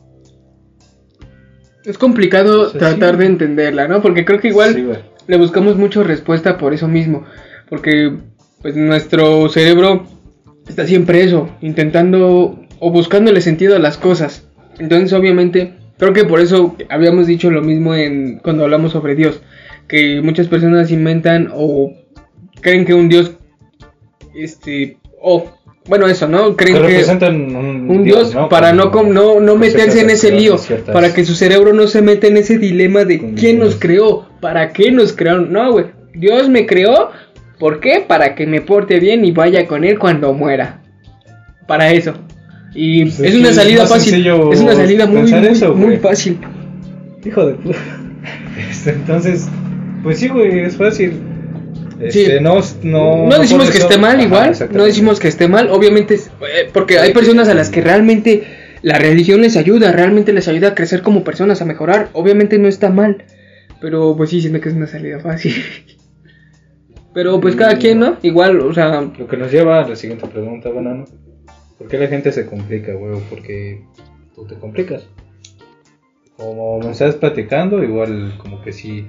Es complicado, o sea, tratar sí, de entenderla, ¿no? Porque creo que igual sí, le buscamos mucho respuesta por eso mismo. Porque pues nuestro cerebro está siempre eso, intentando o buscándole sentido a las cosas. Entonces obviamente Creo que por eso habíamos dicho lo mismo en cuando hablamos sobre Dios, que muchas personas inventan o creen que un Dios, este, o oh, bueno eso, ¿no? Creen que, que representan un, un Dios, Dios ¿no? para con, no con, no no meterse en ese lío, ciertas... para que su cerebro no se meta en ese dilema de con quién Dios. Nos creó, para qué nos crearon. No, güey, Dios me creó, ¿por qué? Para que me porte bien y vaya con él cuando muera. Para eso. Y pues es, es una salida fácil, es una salida muy, muy, eso, muy fácil. Hijo de puta. Entonces, pues sí, güey, es fácil. Este, sí. no, no, no decimos no que eso. Esté mal, igual. Ajá, no decimos que esté mal, obviamente, eh, porque hay personas a las que realmente la religión les ayuda, realmente les ayuda a crecer como personas, a mejorar. Obviamente no está mal, pero pues sí, siento que es una salida fácil. Pero pues cada quien, ¿no? Igual, o sea. Lo que nos lleva a la siguiente pregunta, banano. ¿Por qué la gente se complica, güey? Porque tú te complicas. Como me estás platicando, igual como que sí,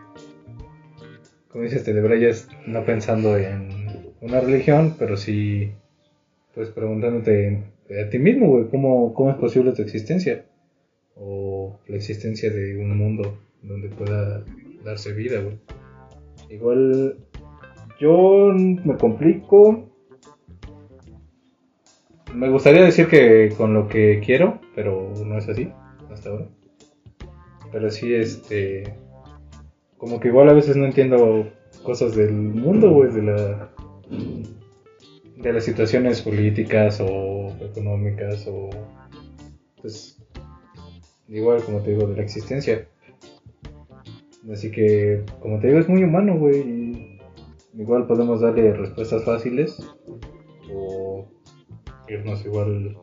como dices, te deberías no pensando en una religión, pero sí, pues preguntándote a ti mismo, güey, ¿cómo, cómo es posible tu existencia? O la existencia de un mundo donde pueda darse vida, güey. Igual yo me complico. Me gustaría decir que con lo que quiero, pero no es así, hasta ahora. Pero sí, este... como que igual a veces no entiendo cosas del mundo, güey, de la... de las situaciones políticas o económicas o... pues... igual, como te digo, de la existencia. Así que, como te digo, es muy humano, güey, y igual podemos darle respuestas fáciles o... irnos igual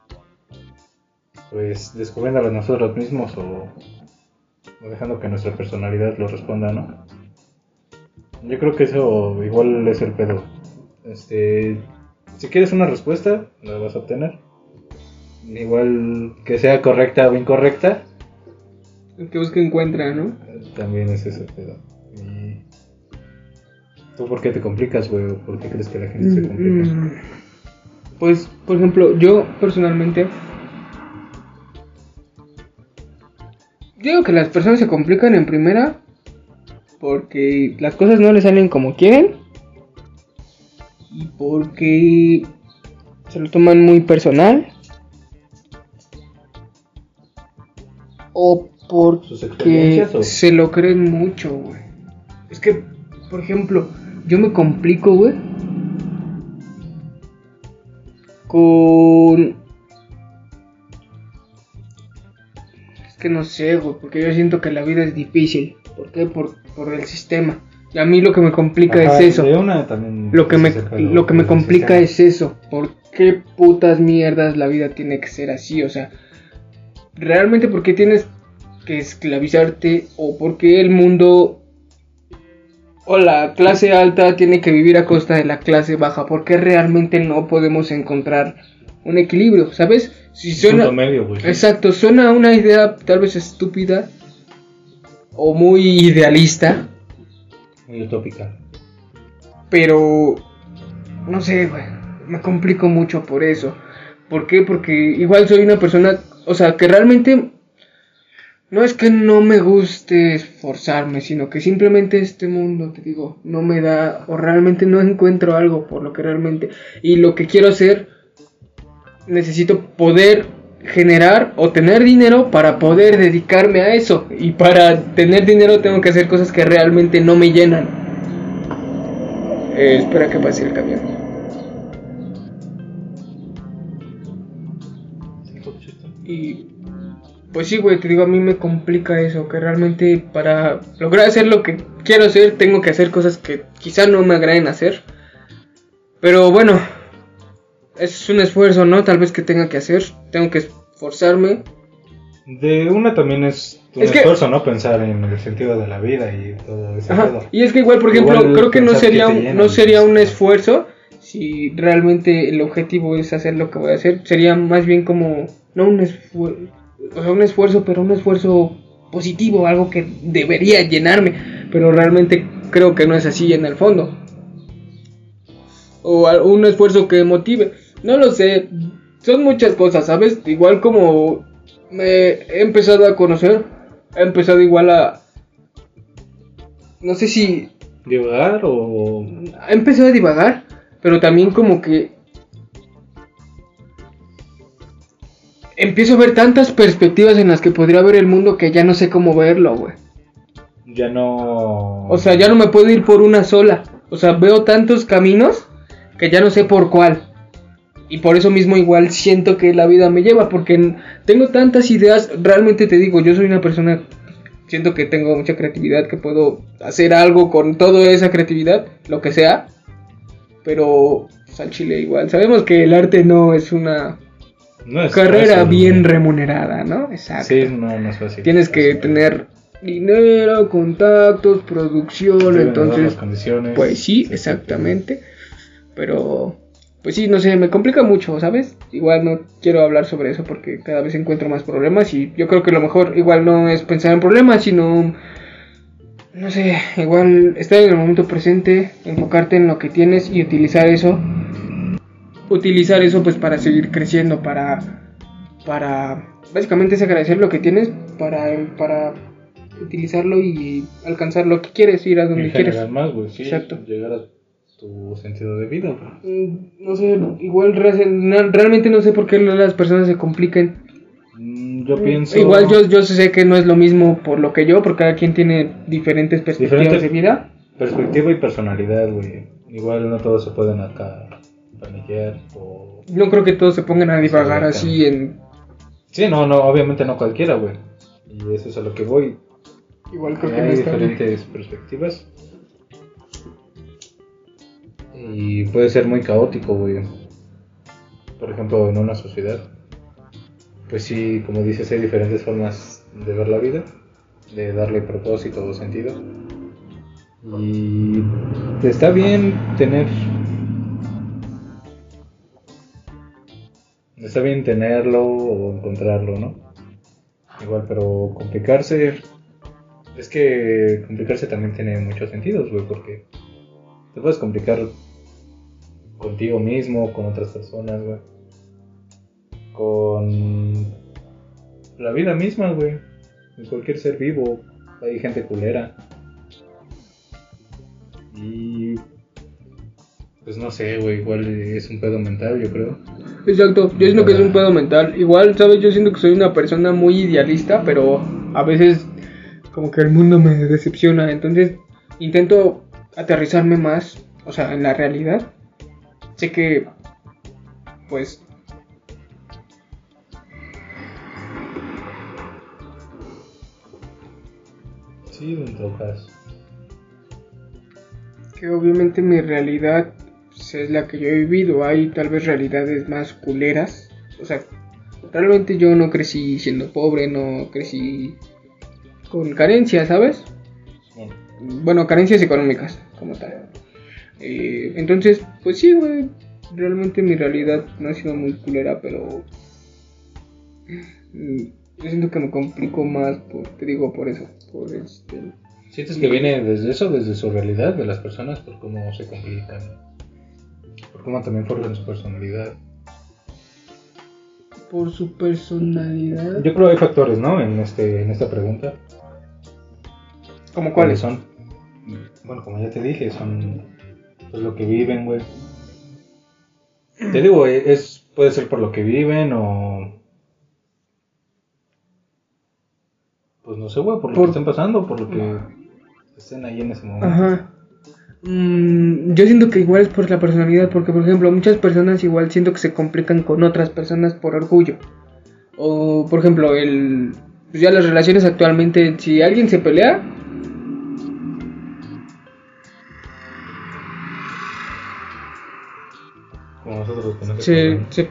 pues descubriéndolas nosotros mismos o, o dejando que nuestra personalidad lo responda, ¿no? Yo creo que eso igual es el pedo. Este, si quieres una respuesta, la vas a obtener. Igual que sea correcta o incorrecta. El que busca encuentra, ¿no? También es ese pedo. Y... ¿tú por qué te complicas, güey? ¿O por qué crees que la gente mm, se complica? Mm. Pues, por ejemplo, yo personalmente digo que las personas se complican en primera porque las cosas no les salen como quieren y porque se lo toman muy personal o porque o... se lo creen mucho, güey. Es que, por ejemplo, yo me complico, güey, con... es que no sé, güey, porque yo siento que la vida es difícil. ¿Por qué? Por, por el sistema. Y a mí lo que me complica Ajá, es eso. Una también lo que me, lo que me complica es eso. ¿Por qué putas mierdas la vida tiene que ser así? O sea, realmente ¿por qué tienes que esclavizarte? ¿O por qué el mundo... o la clase alta tiene que vivir a costa de la clase baja? Porque realmente no podemos encontrar un equilibrio, ¿sabes? Si suena, medio, pues, exacto, suena una idea tal vez estúpida o muy idealista, muy utópica, pero no sé, güey, me complico mucho por eso. ¿Por qué? Porque igual soy una persona, o sea, que realmente no es que no me guste esforzarme, sino que simplemente este mundo, te digo, no me da, o realmente no encuentro algo por lo que realmente, y lo que quiero hacer, necesito poder generar o tener dinero para poder dedicarme a eso, y para tener dinero tengo que hacer cosas que realmente no me llenan. Eh, espera que pase el camión. Y... pues sí, güey, te digo, a mí me complica eso, que realmente para lograr hacer lo que quiero hacer, tengo que hacer cosas que quizá no me agraden hacer. Pero bueno, es un esfuerzo, ¿no? Tal vez que tenga que hacer, tengo que esforzarme. De una también es un es esfuerzo, que... ¿no? Pensar en el sentido de la vida y todo eso. Ajá, y es que igual, por ejemplo, igual creo que no sería, que un, no sería un esfuerzo si realmente el objetivo es hacer lo que voy a hacer. Sería más bien como, no un esfuerzo... o sea, un esfuerzo, pero un esfuerzo positivo, algo que debería llenarme, pero realmente creo que no es así en el fondo. O un esfuerzo que motive, no lo sé, son muchas cosas, ¿sabes? Igual como me he empezado a conocer, he empezado igual a, no sé si ¿Divagar o...? he empezado a divagar, pero también como que empiezo a ver tantas perspectivas en las que podría ver el mundo que ya no sé cómo verlo, güey. Ya no... O sea, ya no me puedo ir por una sola. O sea, veo tantos caminos que ya no sé por cuál. Y por eso mismo igual siento que la vida me lleva, porque tengo tantas ideas. Realmente te digo, yo soy una persona, siento que tengo mucha creatividad, que puedo hacer algo con toda esa creatividad, lo que sea. Pero pues, al chile igual, sabemos que el arte no es una no es carrera fácil, bien güey. remunerada, ¿no? Exacto. Sí, no, no es fácil. Tienes que tener dinero, contactos, producción, Deben dar entonces las condiciones. pues sí, exactamente. Pero pues sí, no sé, me complica mucho, ¿sabes? Igual no quiero hablar sobre eso porque cada vez encuentro más problemas y yo creo que lo mejor igual no es pensar en problemas, sino no sé, igual estar en el momento presente, enfocarte en lo que tienes y utilizar eso. Utilizar eso pues para seguir creciendo, para para básicamente es agradecer lo que tienes para para utilizarlo y alcanzar lo que quieres, ir a donde En quieres. general más, güey, sí. Exacto. Llegar a tu sentido de vida, güey. Mm, No sé, igual re- no- realmente no sé por qué las personas se complican. Mm, Yo pienso... Igual yo, yo sé que no es lo mismo por lo que yo, porque cada quien tiene diferentes perspectivas Diferente de vida. perspectiva y personalidad, güey. Igual no todos se pueden acá paniquear o... No creo que todos se pongan a divagar Sí, así en... Sí, no, no, obviamente no cualquiera, güey. Y eso es a lo que voy. Igual creo que Hay no está bien. diferentes perspectivas. Y puede ser muy caótico, güey. Por ejemplo, en una sociedad. Pues sí, como dices, hay diferentes formas de ver la vida, de darle propósito o sentido. Y está bien tener... Está bien tenerlo o encontrarlo, ¿no? Igual, pero complicarse... Es que complicarse también tiene muchos sentidos, güey, porque te puedes complicar contigo mismo, con otras personas, güey. Con la vida misma, güey. En cualquier ser vivo hay gente culera. Y pues no sé, güey, igual es un pedo mental, yo creo. Exacto, yo siento que es un pedo mental. Igual, ¿sabes? Yo siento que soy una persona muy idealista, pero a veces como que el mundo me decepciona. Entonces intento aterrizarme más, o sea, en la realidad. Sé que, pues, Sí, en todo caso. que obviamente mi realidad pues, es la que yo he vivido. Hay tal vez realidades más culeras. O sea, realmente yo no crecí siendo pobre, no crecí con carencias, ¿sabes? Bueno, Bueno, carencias económicas, como tal. Eh, entonces, pues sí, güey. Realmente mi realidad no ha sido muy culera, pero mm, yo siento que me complico más, por, te digo, por eso. Por este. ¿sientes que viene desde eso, desde su realidad de las personas, por cómo se complican, por cómo también forjan su personalidad? Por su personalidad. Yo creo que hay factores, ¿no? En este, en esta pregunta. ¿Cómo cuáles? Son, bueno, como ya te dije, son pues lo que viven, güey. Te digo, es puede ser por lo que viven o pues no sé, güey, por lo Por- que estén pasando, por lo que estén ahí en ese momento. Ajá. Mm, yo siento que igual es por la personalidad, porque por ejemplo muchas personas igual siento que se complican con otras personas por orgullo. O por ejemplo, el pues ya las relaciones actualmente, si alguien se pelea, Como nosotros que no se se, acuerdan. se,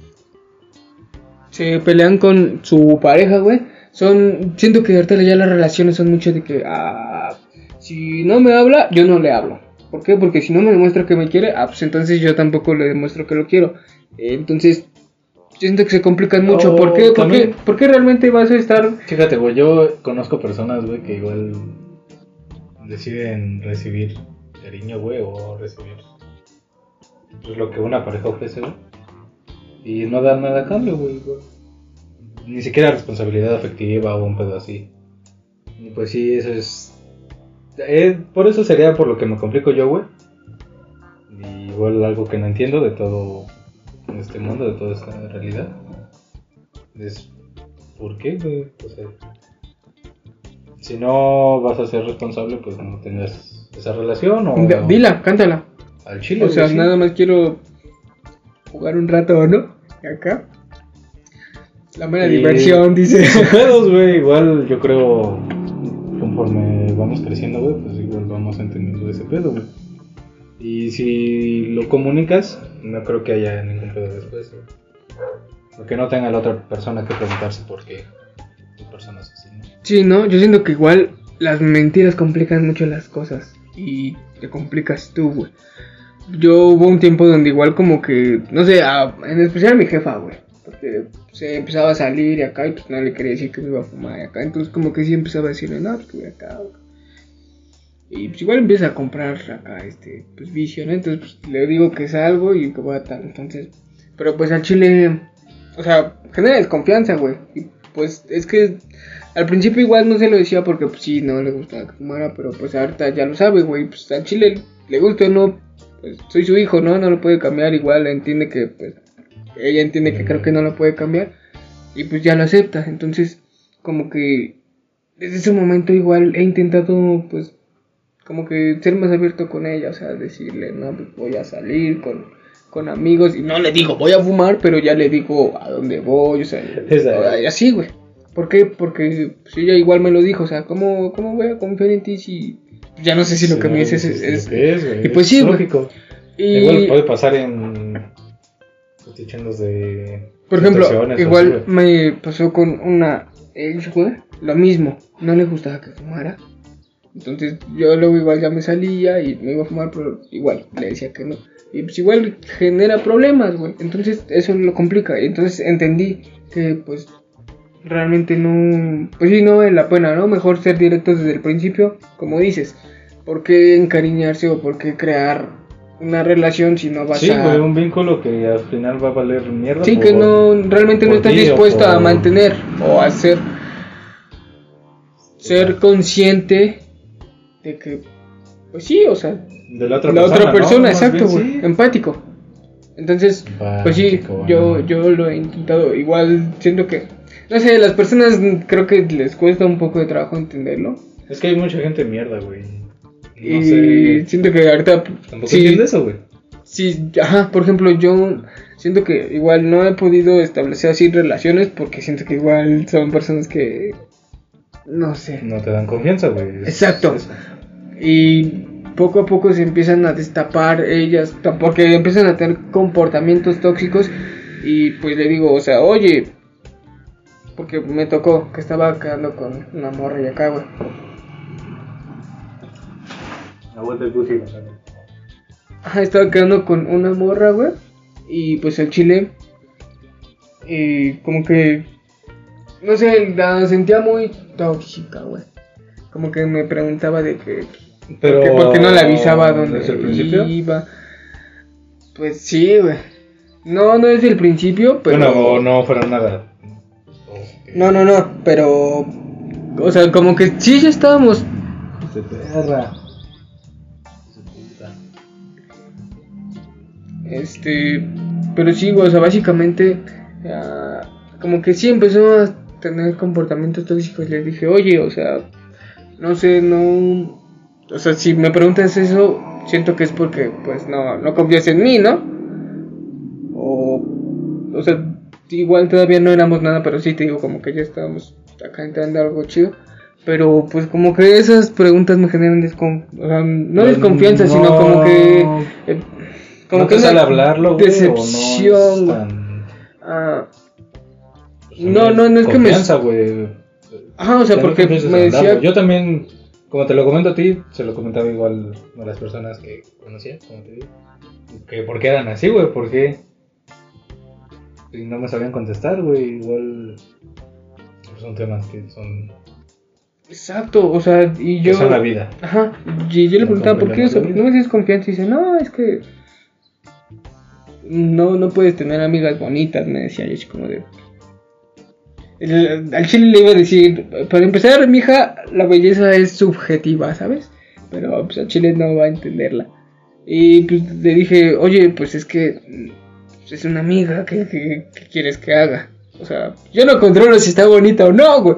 se pelean con su pareja, güey. Son, siento que ahorita ya las relaciones son mucho de que, ah, si no me habla, yo no le hablo. ¿Por qué? Porque si no me demuestra que me quiere, ah, pues entonces yo tampoco le demuestro que lo quiero. Eh, entonces, yo siento que se complican mucho. Oh, ¿Por qué? ¿Por también- qué? ¿Por qué realmente vas a estar? Fíjate, güey, yo conozco personas, güey, que igual deciden recibir cariño, güey, o recibir pues lo que una pareja ofrece, güey, y no dar nada a cambio, güey, güey. ni siquiera responsabilidad afectiva o un pedo así. Y pues sí, eso es... Eh, por eso sería por lo que me complico yo, güey. Y igual algo que no entiendo de todo este mundo, de toda esta realidad. Es... ¿Por qué, güey? O sea, si no vas a ser responsable, pues no tengas esa relación o... D- Dila, cántala. Al chile, O sea, güey, sí. nada más quiero jugar un rato, ¿no? Y acá. La mera Y- diversión, dice. Sin pedos, güey. Igual yo creo, conforme vamos creciendo, güey, pues igual vamos entendiendo ese pedo, güey. Y si lo comunicas, no creo que haya ningún pedo después, güey. O que no tenga la otra persona que preguntarse por qué tu persona es así, ¿no? Sí, ¿no? Yo siento que igual las mentiras complican mucho las cosas. Y te complicas tú, güey. Yo hubo un tiempo donde igual como que, no sé, a- en especial a mi jefa, güey. Porque se empezaba a salir y acá y pues no le quería decir que me iba a fumar y acá. Entonces como que sí empezaba a decirle, no, pues que voy acá, güey. Y pues igual empieza a comprar acá, este, pues vicio, ¿no? Entonces pues le digo que salgo y que voy a tal. Entonces, pero pues al chile, o sea, genera desconfianza, güey. Y pues es que al principio igual no se lo decía porque pues sí, no le gustaba que fumara, pero pues ahorita ya lo sabe, güey. Pues al chile le gusta o no, pues soy su hijo, ¿no? No lo puede cambiar, igual entiende que, pues, ella entiende que creo que no lo puede cambiar. Y pues ya lo acepta, entonces como que desde ese momento igual he intentado, pues, como que ser más abierto con ella, o sea, decirle, no, pues voy a salir con, con amigos, y no le digo voy a fumar, pero ya le digo a dónde voy, o sea, Esa- y así, güey. ¿Por qué? Porque pues, ella igual me lo dijo, o sea, ¿cómo, cómo voy a confiar en ti si ya no sé si lo que me dices es... es- lo que es, güey. y pues Es sí, güey. lógico. Y, Igual puede pasar en cuestiones de... por ejemplo, situaciones o igual así, güey. me pasó con una ex, güey, lo mismo, no le gustaba que fumara. Entonces yo luego igual ya me salía y me iba a fumar, pero igual le decía que no. Y pues igual genera problemas, güey. Entonces eso lo complica. Y entonces entendí que pues realmente no... Pues sí, no vale la pena, ¿no? Mejor ser directos desde el principio, como dices. ¿Por qué encariñarse o por qué crear una relación si no vas Sí, a... güey, un vínculo que al final va a valer mierda. Sí, por- que no, realmente no por estás ti o dispuesto a por- mantener o a ser, ser consciente de que, pues sí, o sea, de la otra la persona, otra persona, ¿no? Más exacto, bien, güey, sí. empático. Entonces, pues sí, Empático, yo, bueno. yo lo he intentado, igual siento que, no sé, las personas creo que les cuesta un poco de trabajo entenderlo. Es que hay mucha gente mierda, güey. No y sé. siento que ahorita, Tampoco sí, entiendo eso, güey. sí, ajá, por ejemplo, yo siento que igual no he podido establecer así relaciones porque siento que igual son personas que, no sé, No te dan confianza, güey. Es- Exacto. es eso. y poco a poco se empiezan a destapar ellas, t- porque empiezan a tener comportamientos tóxicos y pues le digo, o sea, oye, porque me tocó que estaba quedando con una morra y acá, güey. La vuelta del Gucci. Ajá, estaba quedando con una morra, güey, y pues el chile, y como que, no sé, la sentía muy tóxica, güey. Como que me preguntaba de que... Pero... ¿Por qué, por qué no le avisaba dónde ¿Desde el principio? iba? Pues sí, güey. No, no desde el principio, pero... Bueno, o no fueron nada. No, no, no, pero... O sea, como que sí ya estábamos... Se perra. Se puta. Este... Pero sí, güey, o sea, básicamente... ah, como que sí empezó a tener comportamientos tóxicos. Le dije, oye, o sea... No sé, no... O sea, si me preguntas eso, siento que es porque, pues, no, no confías en mí, ¿no? O... O sea, igual todavía no éramos nada, pero sí te digo, como que ya estábamos acá entrando algo chido. Pero, pues, como que esas preguntas me generan descon... O sea, no desconfianza, No, sino como que... eh, como ¿No que te sale una hablarlo, güey? decepción. ¿O no es tan... Ah, pues, no, no, no es que me... confianza, güey. Ajá, o sea, Ya no porque confías en me decía... hablarlo. Yo también, como te lo comento a ti, se lo comentaba igual a las personas que conocía, como te digo. Que por qué eran así, güey, por qué... Y no me sabían contestar, güey, igual... Son temas que son... Exacto, o sea, y que yo... son la vida. Ajá, y yo le No preguntaba, ¿por qué comprendemos eso? la ¿Por qué vida. no me tienes confianza? Y dice, no, es que... No, no puedes tener amigas bonitas, me decía. Yo así como de... El- al chile le iba a decir, para empezar, mija, la belleza es subjetiva, ¿sabes? Pero pues al chile no va a entenderla. Y pues le dije, oye, pues es que pues, es una amiga, ¿qué, qué, qué quieres que haga? O sea, yo no controlo si está bonita o no, güey.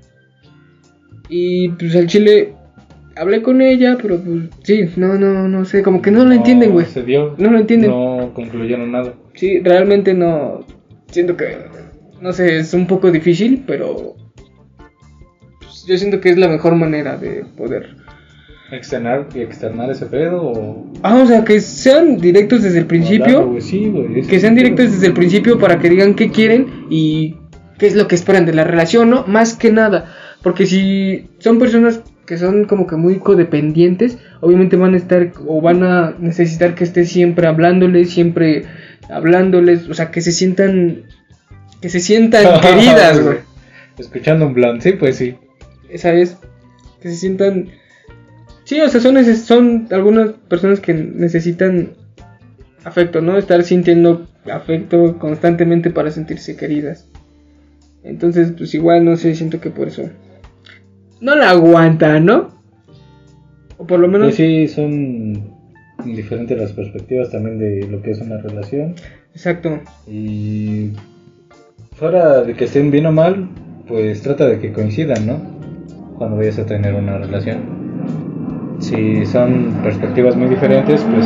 Y pues al chile hablé con ella, pero pues sí, no, no, no sé, como que no lo entienden, güey. Se dio. No lo entienden. No concluyeron nada. Sí, realmente no. Siento que, no sé, es un poco difícil, pero pues, yo siento que es la mejor manera de poder. Externar y externar ese pedo o. Ah, o sea, que sean directos desde el principio. Hablarlo, güey, sí, güey, ese Que sean pedo. directos desde el principio para que digan qué quieren y qué es lo que esperan de la relación, ¿no? Más que nada. Porque si son personas que son como que muy codependientes, obviamente van a estar o van a necesitar que estés siempre hablándoles, siempre hablándoles, o sea, que se sientan que se sientan queridas, güey. Escuchando un blunt, sí, pues sí. Esa es, que se sientan. Sí, o sea, son, neces- son algunas personas que necesitan afecto, ¿no? Estar sintiendo afecto constantemente para sentirse queridas. Entonces, pues igual, no sé, siento que por eso no la aguanta, ¿no? O por lo menos. Pues sí, son diferentes las perspectivas también de lo que es una relación. Exacto. Y fuera de que estén bien o mal, pues trata de que coincidan, ¿no? Cuando vayas a tener una relación. Si son perspectivas muy diferentes, pues...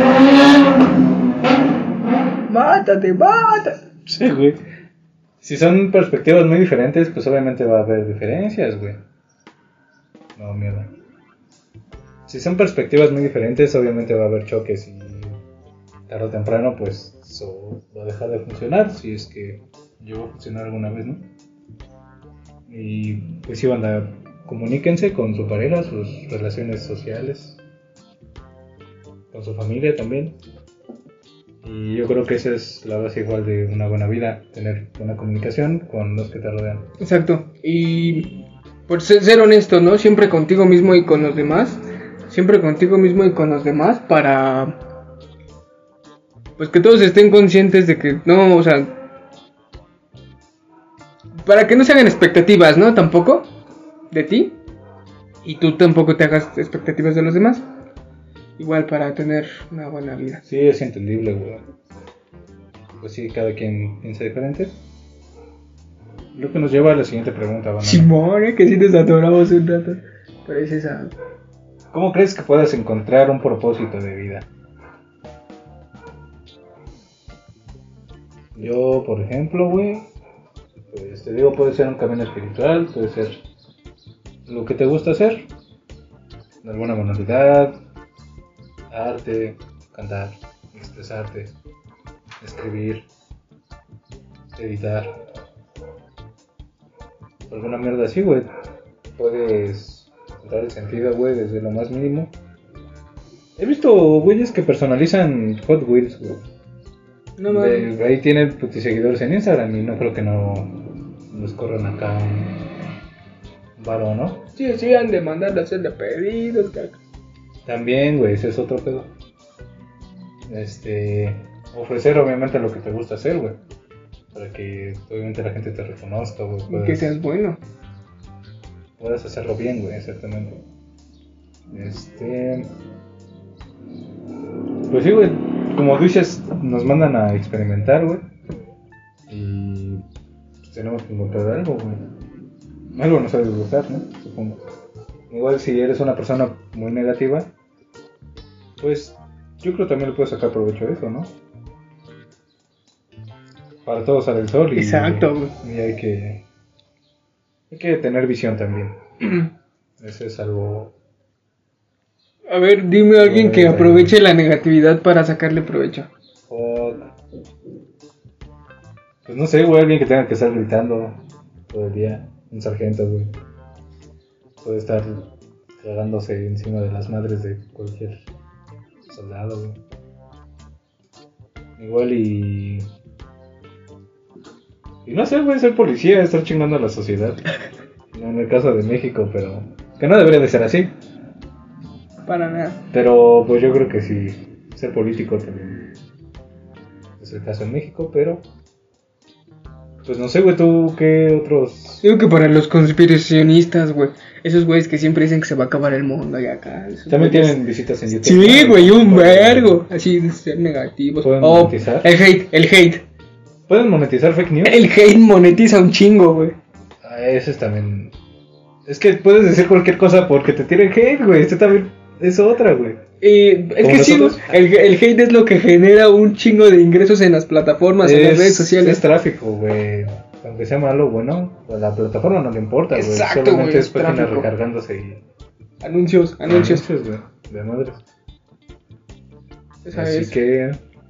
Mátate, mátate. Sí, güey. Si son perspectivas muy diferentes, pues obviamente va a haber diferencias, güey. No, mierda. Si son perspectivas muy diferentes, obviamente va a haber choques y tarde o temprano, pues eso va a dejar de funcionar, si es que llegó a funcionar alguna vez, ¿no? Y pues sí, banda, comuníquense con su pareja, sus relaciones sociales, con su familia también. Y yo creo que esa es la base igual de una buena vida, tener buena comunicación con los que te rodean. Exacto. Y por ser, ser honesto, ¿no? Siempre contigo mismo y con los demás. Siempre contigo mismo y con los demás para... Pues que todos estén conscientes de que no, o sea... Para que no se hagan expectativas, ¿no? Tampoco de ti. Y tú tampoco te hagas expectativas de los demás. Igual para tener una buena vida. Sí, es entendible, güey. Pues sí, cada quien piensa diferente. Lo que nos lleva a la siguiente pregunta, banda. Simón, ¿eh? Que si nos atoramos un rato. Pero es esa... ¿Cómo crees que puedas encontrar un propósito de vida? Yo, por ejemplo, güey, pues te digo, puede ser un camino espiritual, puede ser lo que te gusta hacer, alguna manualidad, arte, cantar, expresarte, escribir, editar, alguna mierda así, güey. Puedes encontrar el sentido, güey, desde lo más mínimo. He visto güeyes que personalizan Hot Wheels, güey. No De- mames. ahí tienen pues, seguidores en Instagram y no creo que no nos corran acá un varo, ¿no? Sí, sí, han de mandar a hacerle pedidos, caca. También, güey, ese es otro pedo. Este, ofrecer obviamente lo que te gusta hacer, güey. Para que obviamente la gente te reconozca, güey. Y puedas- que seas bueno. Puedes hacerlo bien, güey, exactamente. Este... Pues sí, güey, como dices, nos mandan a experimentar, güey. Y pues, tenemos que encontrar algo, güey. Algo nos ha de gustar, ¿no? Supongo. Igual si eres una persona muy negativa, pues yo creo que también le puedes sacar provecho a eso, ¿no? Para todos sale el sol y, Exacto, güey. y hay que hay que tener visión también. Eso es algo. A ver, dime a alguien que aproveche la negatividad para sacarle provecho. Fuck. Pues no sé, güey, alguien que tenga que estar gritando todo el día. Un sargento, güey. Puede estar cagándose encima de las madres de cualquier soldado, güey. Igual y... Y no sé, güey, ser policía, estar chingando a la sociedad. No en el caso de México, pero... Que no debería de ser así. Para nada. Pero pues yo creo que sí, ser político también es el caso en México, pero Pues no sé, güey, ¿tú qué otros...? Digo que para los conspiracionistas, güey, esos güeyes que siempre dicen que se va a acabar el mundo y acá. También güeyes... tienen visitas en YouTube. Sí, güey, un vergo. Así de ser negativos. ¿Pueden oh, monetizar? El hate, el hate. ¿Pueden monetizar fake news? El hate monetiza un chingo, güey. Ah, eso es también... Es que puedes decir cualquier cosa porque te tiran hate, güey. Este también es otra, güey. Eh, es que sí, el, el hate es lo que genera un chingo de ingresos en las plataformas, es, en las redes sociales. Es tráfico, güey. Aunque sea malo o bueno, a la plataforma no le importa, güey. Exacto, solamente güey, es páginas tráfico. Recargándose y... Anuncios, anuncios. Anuncios, güey, de madres. Esa Así es. que...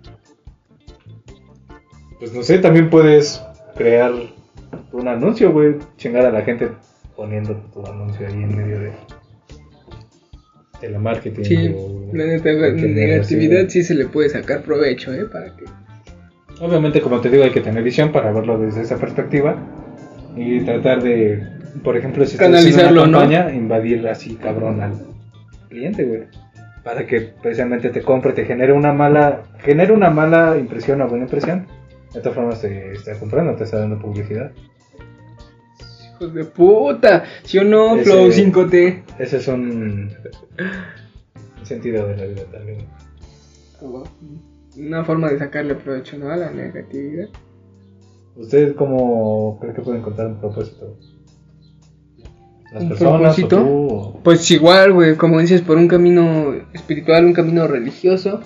Pues no sé, también puedes crear un anuncio, güey. Chingar a la gente poniendo tu anuncio ahí en medio de... telemarketing. Sí, o la neta, güey, negatividad sí se le puede sacar provecho, ¿eh? Para que... Obviamente, como te digo, hay que tener visión para verlo desde esa perspectiva y tratar de, por ejemplo, si estás haciendo una campaña, ¿no? Invadir así cabrón al cliente, güey, para que precisamente te compre, te genere una mala, genere una mala impresión o buena impresión. De todas formas te está comprando, te está dando publicidad. Hijos de puta, ¿sí o no? Ese, Flow cinco T. Ese es un sentido de la vida también. Oh, una forma de sacarle provecho, ¿no? A la negatividad. ¿Usted cómo cree que puede encontrar un propósito? ¿Las ¿Un personas propósito? o tú? O... Pues igual, güey, como dices, por un camino espiritual, un camino religioso.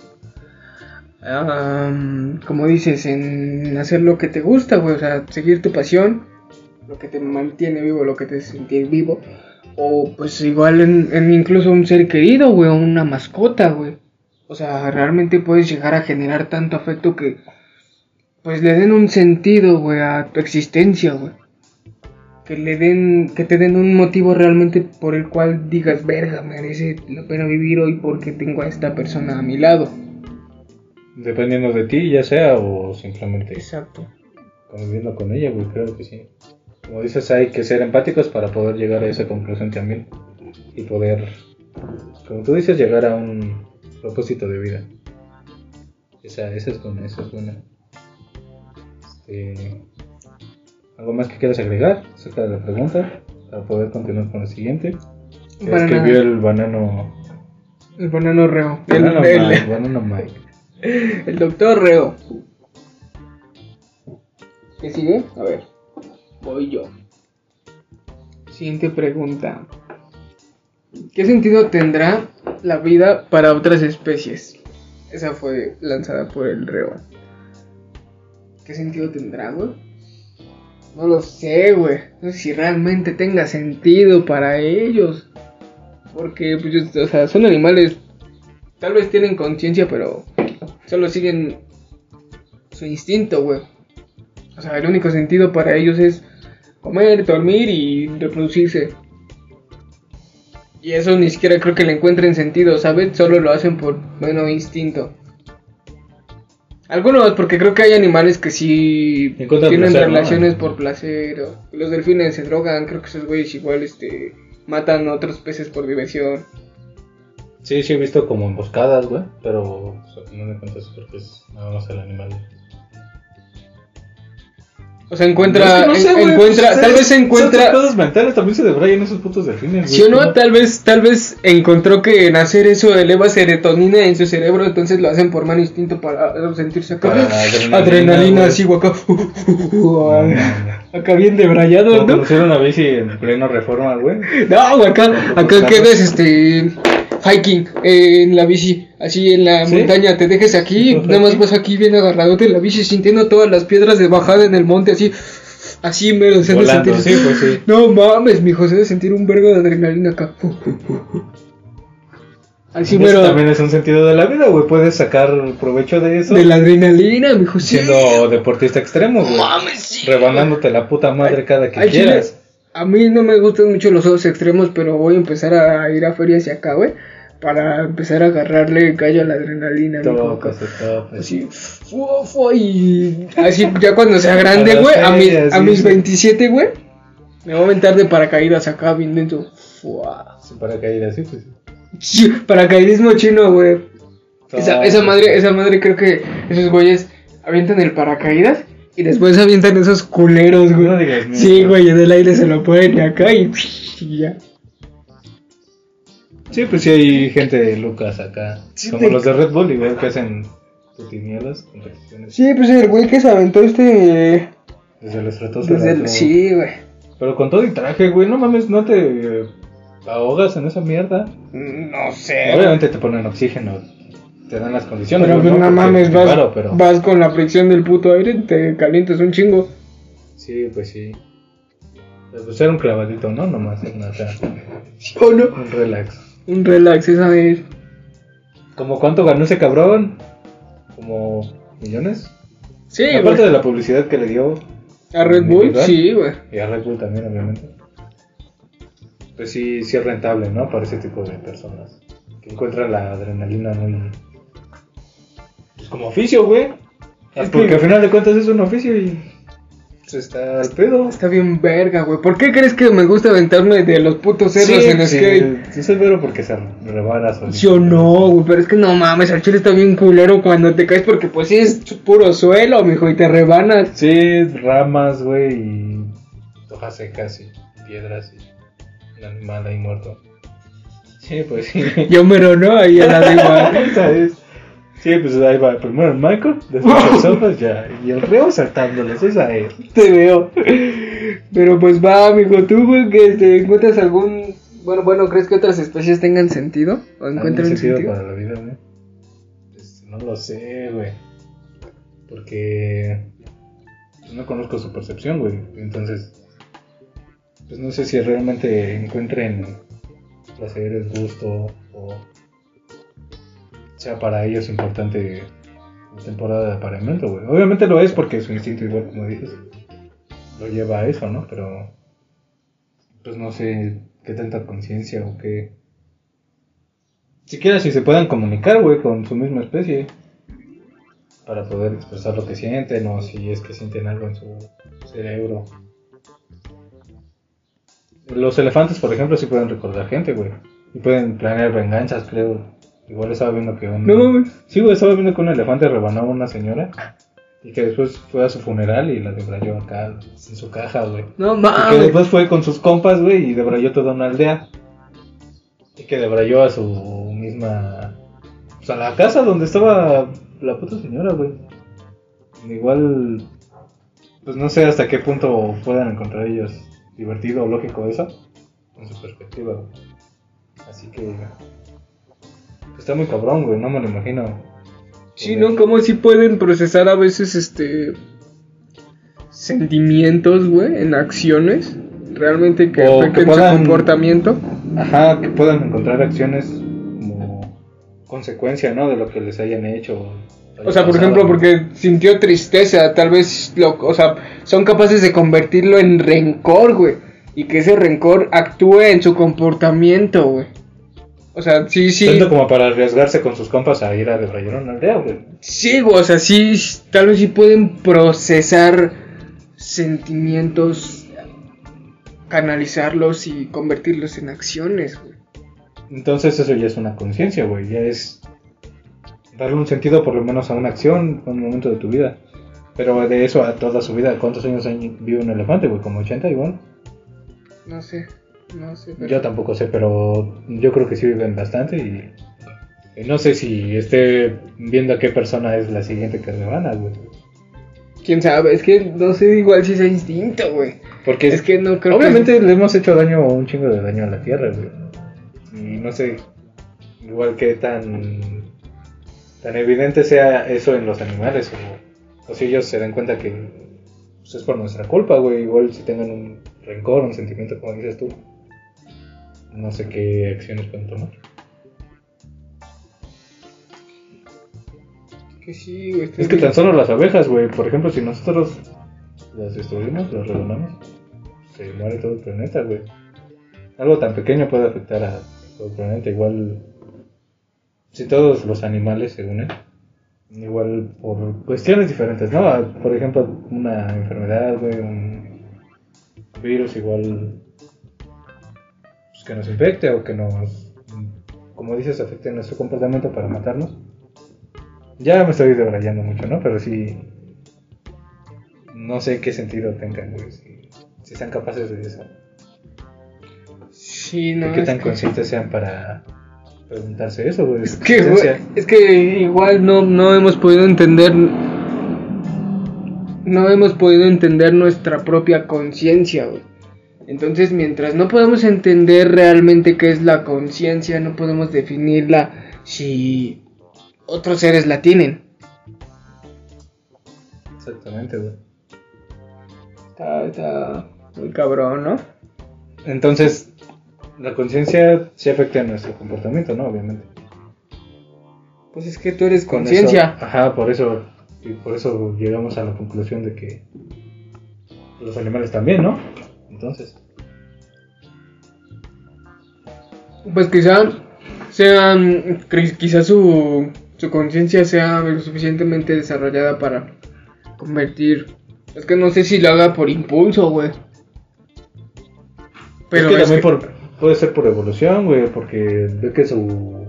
Um, como dices, en hacer lo que te gusta, güey, o sea, seguir tu pasión, lo que te mantiene vivo, lo que te hace sentir vivo. O pues igual en, en incluso un ser querido, güey, o una mascota, güey. O sea, realmente puedes llegar a generar tanto afecto que pues le den un sentido, güey, a tu existencia, güey. Que le den, que te den un motivo realmente por el cual digas, verga, merece la pena vivir hoy porque tengo a esta persona a mi lado. Dependiendo de ti, ya sea, o simplemente Exacto. conviviendo con ella, güey, creo que sí. Como dices, hay que ser empáticos para poder llegar a esa conclusión también. Y poder, como tú dices, llegar a un propósito de vida. Esa, esa es buena, esa es buena. Este, ¿algo más que quieras agregar acerca de la pregunta? Para poder continuar con la siguiente. Que escribió el banano... El banano Reo. El banano el, Mike. El, banano Mike. El doctor Reo. ¿Qué sigue? A ver. Voy yo. Siguiente pregunta. ¿Qué sentido tendrá la vida para otras especies? Esa fue lanzada por el Reo. ¿Qué sentido tendrá, güey? No lo sé, güey. No sé si realmente tenga sentido para ellos. Porque, pues, o sea, son animales. Tal vez tienen conciencia, pero solo siguen su instinto, güey. O sea, el único sentido para ellos es comer, dormir y reproducirse. Y eso ni siquiera creo que le encuentren sentido, ¿sabes? Solo lo hacen por, bueno, instinto. Algunos, porque creo que hay animales que sí tienen placer, relaciones, ¿no? Por placer. O los delfines se drogan, creo que esos güeyes igual este matan a otros peces por diversión. Sí, sí he visto como emboscadas, güey, pero o sea, no me cuentas porque es nada más el animal. O sea, encuentra, no es que no sé, en, encuentra, pues, tal vez encuentra... Los mentales también se debrayan esos putos delfines, ¿sí o no? Tal vez, tal vez encontró que en hacer eso eleva serotonina en su cerebro, entonces lo hacen por mano instinto para sentirse acá. Para adrenalina, adrenalina así, güey, acá. No, no, no. Acá bien debrayado, ¿no? Conocieron a bici en pleno Reforma, güey. No, güey, acá, acá quedas, este... hiking eh, en la bici, así en la ¿sí? montaña, te dejes aquí, ¿sí? Nada más vas aquí bien agarradote en la bici, sintiendo todas las piedras de bajada en el monte, así, así mero, se Volando, de sentir, sí, pues sí. No mames, mijo, se de sentir un vergo de adrenalina acá. Así mero. También es un sentido de la vida, güey, puedes sacar provecho de eso. De la adrenalina, mijo, sí. Siendo deportista extremo, güey. Mames, sí. Rebanándote la puta madre cada que Ay, quieras. Chile. A mí no me gustan mucho los juegos extremos, pero voy a empezar a ir a ferias y acá, güey, para empezar a agarrarle gallo a la adrenalina. Toca, se toca. Así, fu, fu, y así ya cuando sea grande, güey, a, mi, a sí, mis sí. veintisiete, güey, me voy a aventar de paracaídas acá bien dentro. Sí, paracaídas, sí, pues sí. Paracaidismo chino, güey. Esa, esa madre, esa madre creo que esos güeyes avientan el paracaídas Y después se avientan esos culeros, güey. No digas mierda. Sí, güey, en el aire se lo ponen acá y, y ya. Sí, pues sí hay gente de Lucas acá. Sí, como te- los de Red Bull, igual que hacen putimierdas, competiciones. Sí, pues el güey que se aventó este... Desde el estratosfera. Desde el... todo. Sí, güey. Pero con todo y traje, güey, no mames, no te eh, ahogas en esa mierda. No sé. Obviamente te ponen oxígeno, te dan las condiciones. Pero güey, pues no Porque mames, es vas, claro, pero... vas con la fricción del puto aire, te calientas un chingo. Sí, pues sí. Pero pues era un clavadito, ¿no? Nomás, es nada. ¿O no? Un relax. Un relax, esa vez. ¿Cómo cuánto ganó ese cabrón? ¿Como millones? Sí, Aparte güey. de la publicidad que le dio. A Red Bull, individual, sí, güey. Y a Red Bull también, obviamente. Pues sí, sí es rentable, ¿no? Para ese tipo de personas. Que encuentran la adrenalina muy... Pues como oficio, güey. Es Porque que- al final de cuentas es un oficio y... Pues está al pedo. Está bien verga, güey. ¿Por qué crees que me gusta aventarme de los putos cerros Sí, en sí, skate? sí, soy vero porque se rebana solito. Yo no, güey, pero es que no mames, al chile está bien culero cuando te caes porque pues sí es puro suelo, mijo, y te rebanas. Sí, ramas, güey, y hojas secas y piedras y un animal ahí muerto. Sí, pues sí. Yo mero no, ahí a la de igual. Esa es. Sí, pues ahí va primero el Michael, después los ojos ya, y el reo saltándoles, esa es. Te veo. Pero pues va, amigo, tú, güey, que este, encuentras algún... Bueno, bueno, ¿crees que otras especies tengan sentido? ¿O encuentran ¿Algún un sentido sentido? para la vida, güey? Pues, no lo sé, güey. Porque no conozco su percepción, güey. Entonces, pues no sé si realmente encuentren placer, gusto o sea para ellos importante la temporada de apareamiento, güey. Obviamente lo es porque su instinto, igual como dices, lo lleva a eso, ¿no? Pero pues no sé qué tanta conciencia o qué... Siquiera si se puedan comunicar, güey, con su misma especie para poder expresar lo que sienten o si es que sienten algo en su cerebro. Los elefantes, por ejemplo, sí pueden recordar gente, güey. Y pueden planear venganzas, creo. Igual estaba viendo que un... No mames. Sí, güey, estaba viendo que un elefante rebanó a una señora y que después fue a su funeral y la debrayó acá en su caja, güey. No Y que mames. después fue con sus compas, güey, y debrayó toda una aldea. Y que debrayó a su misma... Pues a la casa donde estaba la puta señora, güey. Igual... Pues no sé hasta qué punto puedan encontrar ellos divertido o lógico eso. En su perspectiva, güey. Así que... Está muy cabrón, güey, no me lo imagino. Sí, ¿no? Como si pueden procesar a veces, este... sentimientos, güey, en acciones. Realmente que O afecten que puedan- su comportamiento. Ajá, que puedan encontrar acciones como consecuencia, ¿no? De lo que les hayan hecho. O sea, por ejemplo, porque sintió tristeza, tal vez, lo, o sea, son capaces de convertirlo en rencor, güey. Y que ese rencor actúe en su comportamiento, güey. O sea, sí, sí. Tanto como para arriesgarse con sus compas a ir a debrayar una aldea, güey. Sí, güey, o sea, sí, tal vez sí pueden procesar sentimientos, canalizarlos y convertirlos en acciones, güey. Entonces eso ya es una conciencia, güey. Ya es darle un sentido por lo menos a una acción, a un momento de tu vida. Pero de eso a toda su vida, ¿cuántos años vive un elefante, güey? ¿Como ochenta igual? No sé, no sé. Pero... Yo tampoco sé, pero yo creo que sí viven bastante y, y no sé si esté viendo a qué persona es la siguiente que rebana, güey. Quién sabe, es que no sé igual si sea instinto, güey. Porque Es que no creo obviamente le hemos hecho daño, un chingo de daño a la tierra, güey. Y no sé, igual que tan tan evidente sea eso en los animales o, o si ellos se dan cuenta que pues, es por nuestra culpa, güey. Igual si tengan un rencor, un sentimiento, como dices tú, no sé qué acciones pueden tomar. que sí, güey. Es que tan solo las abejas, güey, por ejemplo, si nosotros las destruimos, las rebanamos, se muere todo el planeta, güey. Algo tan pequeño puede afectar a todo el planeta, igual si todos los animales se unen, igual por cuestiones diferentes, ¿no? Por ejemplo, una enfermedad, güey, un virus igual pues, que nos infecte o que nos, como dices, afecte nuestro comportamiento para matarnos. Ya me estoy debrayando mucho, ¿no? Pero sí, no sé qué sentido tengan, güey, si, si sean capaces de eso. Sí, no. ¿Qué tan que... conscientes sean para preguntarse eso, güey? Es que, güey, es que igual no, no hemos podido entender, no hemos podido entender nuestra propia conciencia, güey. Entonces, mientras no podemos entender realmente qué es la conciencia, no podemos definirla si otros seres la tienen. Exactamente, güey. Está, está muy cabrón, ¿no? Entonces, la conciencia sí afecta a nuestro comportamiento, ¿no? Obviamente. Pues es que tú eres Con conciencia. eso- Ajá, por eso, y por eso llegamos a la conclusión de que los animales también, ¿no? Entonces, Pues quizá sean, quizá su, su conciencia sea lo suficientemente desarrollada para convertir. Es que no sé si lo haga por impulso, güey. Pero es que es también que- por, puede ser por evolución, güey, porque ve que su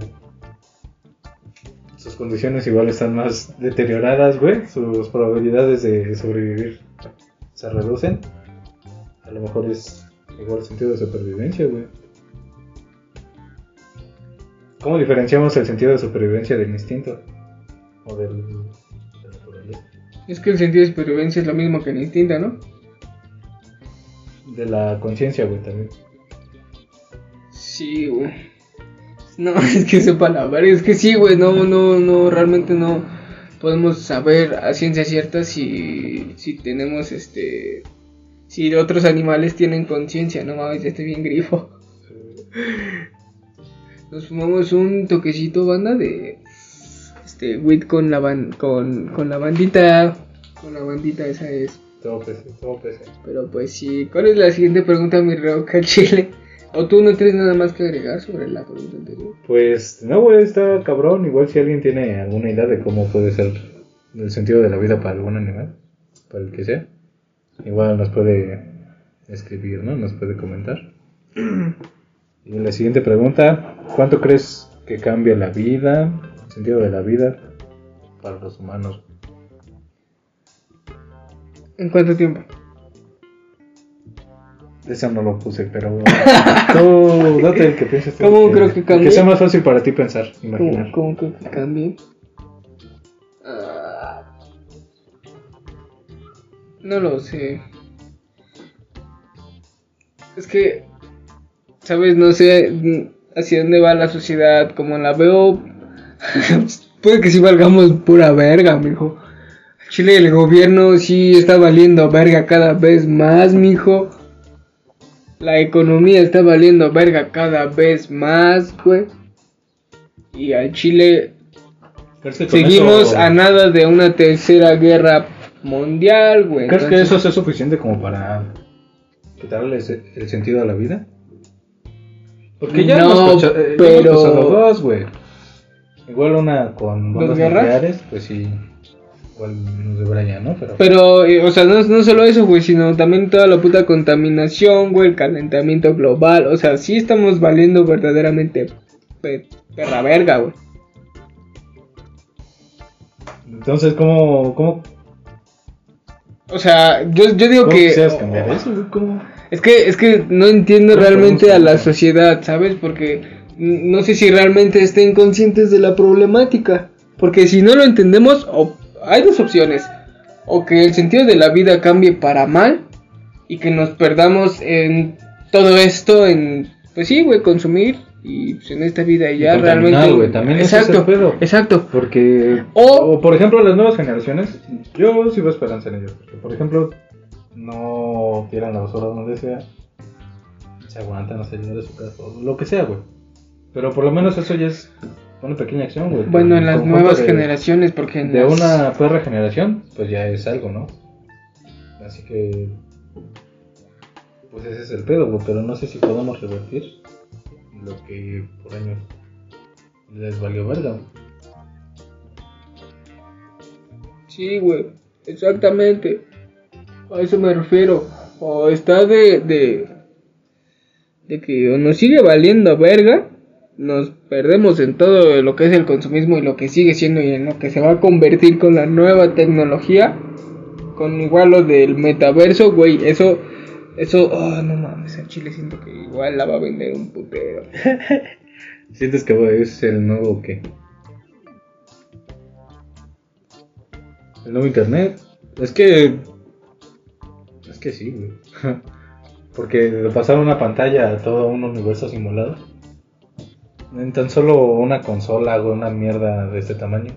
sus condiciones igual están más deterioradas, güey, sus probabilidades de sobrevivir se reducen. A lo mejor es igual sentido de supervivencia, güey. ¿Cómo diferenciamos el sentido de supervivencia del instinto? O del, de la naturaleza. es que el sentido de supervivencia es lo mismo que el instinto, ¿no? De la conciencia, güey, también. Sí, güey. No, es que sepa la verdad, es que sí, güey, no, no, no, realmente no podemos saber a ciencia cierta si, si tenemos, este, si otros animales tienen conciencia, no mames, ya estoy bien grifo. Nos fumamos un toquecito, banda, de, este, weed con la, ban, con, con la bandita, con la bandita, esa es. Todo pese, todo pese. Pero pues sí, ¿cuál es la siguiente pregunta, mi Roca Chile? ¿O tú no tienes nada más que agregar sobre la pregunta anterior? Pues no, güey, está cabrón. Igual si alguien tiene alguna idea de cómo puede ser el sentido de la vida para algún animal, para el que sea, igual nos puede escribir, ¿no? Nos puede comentar. Y la siguiente pregunta, ¿cuánto crees que cambia la vida, el sentido de la vida para los humanos? ¿En cuánto tiempo? Eso no lo puse, pero tú date el que pienses tú. ¿Cómo creo que cambie? Que sea más fácil para ti pensar, ¿Cómo, imaginar. cómo creo que cambie? Ah, no lo sé. Es que, ¿sabes? No sé mm, hacia dónde va la sociedad. Como la veo, puede que sí valgamos pura verga, mijo. Chile, el gobierno sí está valiendo verga cada vez más, mijo. La economía está valiendo verga cada vez más, güey. Y al Chile ¿Crees que con seguimos eso- a nada de una tercera guerra mundial, güey. ¿Crees que Entonces, eso es suficiente como para quitarle ese- el sentido a la vida? Porque ya No, hemos pasado, eh, ya pero- hemos pasado dos, güey. Igual una con bombas ¿Dos guerras? nucleares, pues sí. Igual nos debería, ¿no? Pero, Pero, eh, o sea, no, no solo eso, güey, sino también toda la puta contaminación, güey, el calentamiento global. O sea, sí estamos valiendo verdaderamente pe- perra verga, güey. entonces, ¿cómo, cómo, O sea, yo, yo digo cómo que... quisieras cambiar eso, güey? ¿Cómo? Es que, es que no entiendo ¿Cómo realmente podemos a la cambiar? sociedad, ¿sabes? Porque mm, no sé si realmente estén conscientes de la problemática. Porque si no lo entendemos, o, hay dos opciones. O que el sentido de la vida cambie para mal y que nos perdamos en todo esto, en, pues sí, güey, consumir y pues en esta vida ya Y contaminar, realmente... güey, también ese es exacto, el pedo. exacto. Porque, O- o por ejemplo, las nuevas generaciones, yo sí veo esperanza en ellos. Porque, por ejemplo, no tiran la basura donde sea, se aguantan a salir de su casa, o lo que sea, güey. Pero por lo menos eso ya es una pequeña acción, güey. Bueno, en El las conjunto nuevas de- generaciones, porque en De las- una perra generación, pues ya es algo, ¿no? Así que, pues ese es el pedo, güey. Pero no sé si podemos revertir lo que por años les valió verga. Sí, güey, exactamente. A eso me refiero. O está de, de, de que o nos sigue valiendo verga, nos perdemos en todo lo que es el consumismo y lo que sigue siendo y en lo que se va a convertir con la nueva tecnología, con igual lo del metaverso, güey, eso, eso, oh, no mames, al chile siento que igual la va a vender un putero. ¿Sientes que güey, es el nuevo qué? ¿El nuevo internet? Es que... Es que sí, güey. Porque de pasar una pantalla a todo un universo simulado, en tan solo una consola, güey, una mierda de este tamaño.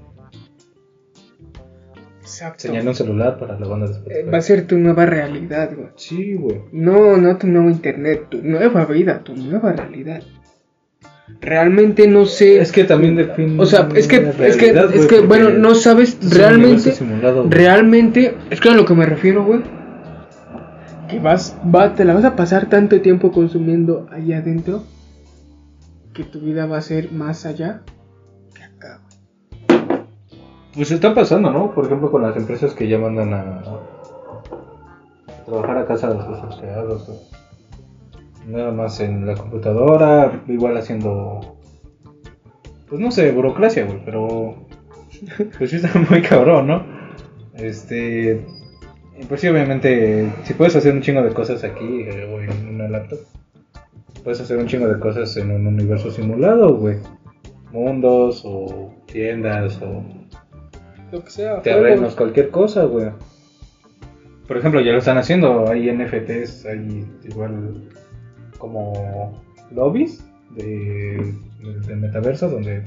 Exacto. Señala un celular para la banda de Spotify. Eh, va a ser tu nueva realidad, güey. Sí, güey. No, no tu nuevo internet, tu nueva vida, tu nueva realidad. Realmente no sé. Es que también define. O sea, es que, realidad, es que, güey, es que, bueno, no sabes es realmente. Simulado, realmente, es que a lo que me refiero, güey. Que vas, va, te la vas a pasar tanto tiempo consumiendo allá adentro que tu vida va a ser más allá que acá, güey. Pues está pasando, ¿no? Por ejemplo, con las empresas que ya mandan a trabajar a casa de sus empleados, ¿no? Nada más en la computadora, igual haciendo, pues no sé, burocracia, güey, pero pues sí está muy cabrón, ¿no? Este, pues sí, obviamente, si puedes hacer un chingo de cosas aquí eh, o en una laptop, puedes hacer un chingo de cosas en un universo simulado, güey. Mundos o tiendas o Lo que sea, terrenos, juegos. cualquier cosa, güey. Por ejemplo, ya lo están haciendo, hay N F Ts, hay igual como lobbies de, de, de metaverso donde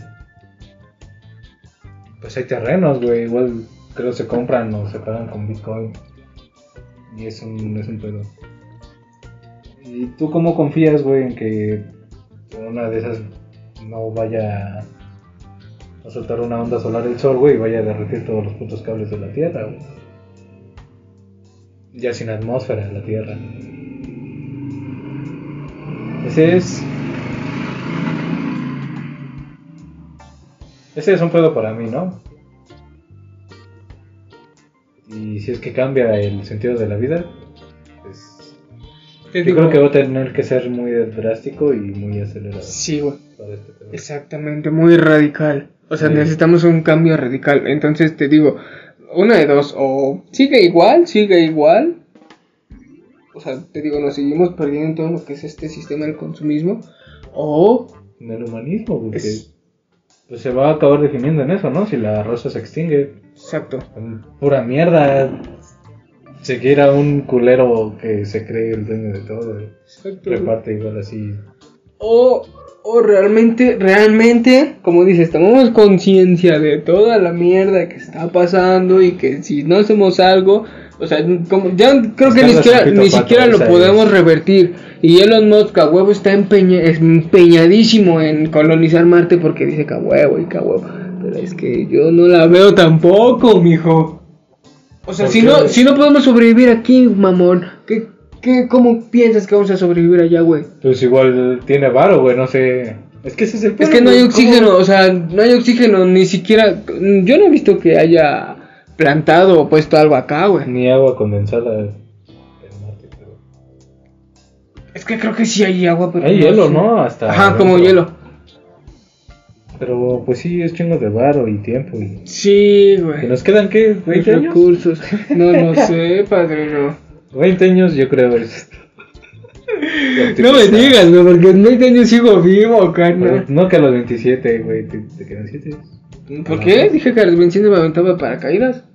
pues hay terrenos, güey, igual creo se compran o se pagan con Bitcoin y es un, es un pedo. ¿Y tú cómo confías, güey, en que una de esas no vaya a soltar una onda solar del sol, güey, y vaya a derretir todos los putos cables de la Tierra, güey? Ya sin atmósfera la Tierra. Ese es... Ese es un pedo para mí, ¿no? Y si es que cambia el sentido de la vida, pues... Te yo digo, creo que va a tener que ser muy drástico y muy acelerado. sí, güey. Para este pedo. Exactamente, muy radical. O sea, Sí. necesitamos un cambio radical. Entonces te digo, una de dos, o sigue igual, sigue igual. O sea, te digo, nos seguimos perdiendo en todo lo que es este sistema del consumismo. O En el humanismo, porque es... pues se va a acabar definiendo en eso, ¿no? Si la raza se extingue. Exacto. En pura mierda. Seguir a un culero que se cree el dueño de todo. Exacto. Reparte igual así. O, o realmente, realmente, como dices, tomamos conciencia de toda la mierda que está pasando y que si no hacemos algo, o sea, como ya creo que ni siquiera, ni siquiera lo podemos revertir. Y Elon Musk a huevo está empeña, empeñadísimo en colonizar Marte porque dice que a huevo y que a huevo. Pero es que yo no la veo tampoco, mijo. O sea, si no, si no podemos sobrevivir aquí, mamón, ¿qué, qué, ¿cómo piensas que vamos a sobrevivir allá, güey? Pues igual tiene varo, güey, no sé. Es que ese es el Es que no hay oxígeno, o sea, no hay oxígeno, ni siquiera. Yo no he visto que haya plantado o puesto algo acá, güey. Ni agua condensada en Marte, pero... Es que creo que sí hay agua, pero. Hay no hielo, sé. ¿no? Hasta Ajá, como adentro. hielo. Pero pues sí, es chingo de varo y tiempo. Y... Sí, ¿Que güey. nos quedan qué? Los ¿veinte años? recursos. No, no sé, padrino. veinte años yo creo es... No me digas, güey, porque en veinte años sigo vivo, Pero carnal. no que a los veintisiete, güey, te, te quedan siete. ¿Por qué? Dije que a los veintisiete me aventaba paracaídas.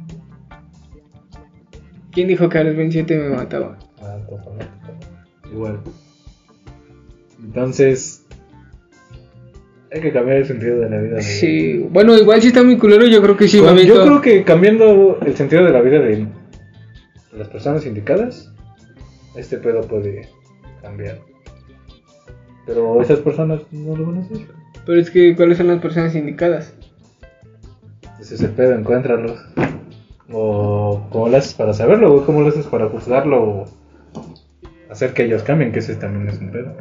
¿Quién dijo que a los veintisiete me mataba? Ah, topa, no, topa. Igual. Entonces, hay que cambiar el sentido de la vida. De... Sí, bueno, igual si está muy culero, yo creo que sí me Bueno, aventó. yo creo que cambiando el sentido de la vida de las personas indicadas, este pedo puede cambiar. Pero esas personas no lo van a hacer. Pero es que, ¿cuáles son las personas indicadas? Ese es el pedo, encuéntralos. O cómo lo haces para saberlo, o cómo lo haces para juzgarlo, o hacer que ellos cambien, que ese también es un pedo.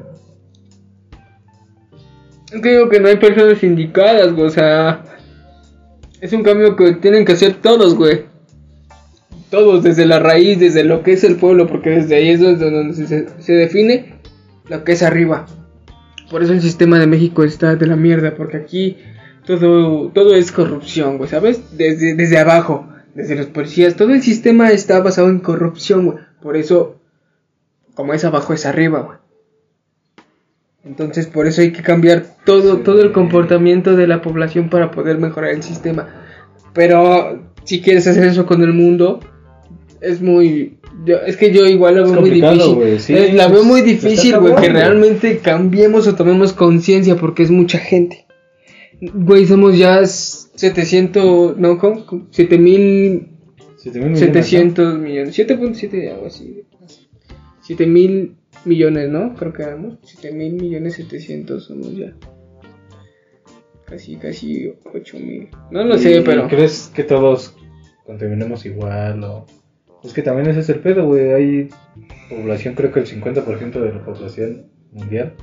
Es que digo que no hay personas indicadas, güey, o sea... Es un cambio que tienen que hacer todos, güey. Todos, desde la raíz, desde lo que es el pueblo, porque desde ahí es donde, donde se, se define lo que es arriba. Por eso el sistema de México está de la mierda, porque aquí todo, todo es corrupción, güey, ¿sabes? Desde, desde abajo. desde los policías, todo el sistema está basado en corrupción, güey. Por eso, como es abajo es arriba, güey. Entonces, por eso hay que cambiar todo, sí. todo el comportamiento de la población para poder mejorar el sistema. Pero si quieres hacer eso con el mundo, es muy... Yo, es que yo igual lo veo muy difícil. Sí, es, la veo muy difícil, güey, que realmente cambiemos o tomemos conciencia, porque es mucha gente. Güey, somos ya setecientos, no, ¿cómo? siete mil setecientos millones, siete punto siete, algo así. siete mil millones, ¿no? Creo que éramos siete mil millones setecientos somos ya. Casi, casi ocho mil. No lo sé, pero... ¿Crees que todos contaminemos igual o...? Es que también ese es el pedo, güey. Hay población, creo que el cincuenta por ciento de la población mundial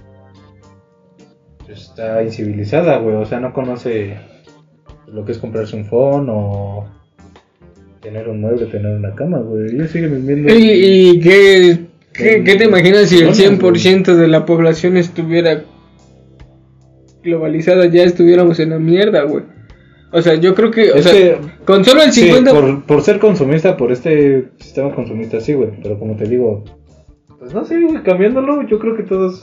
está incivilizada, güey. O sea, no conoce lo que es comprarse un phone o tener un mueble, tener una cama, güey. Ellos siguen viviendo. ¿Y, y qué, qué, qué te imaginas si el cien por ciento de la población estuviera globalizada? Ya estuviéramos en la mierda, güey. O sea, yo creo que, o es sea, que, con solo el cincuenta... Sí, por, por ser consumista, por este sistema consumista, sí, güey. Pero como te digo, pues no sé, güey, cambiándolo, yo creo que todos...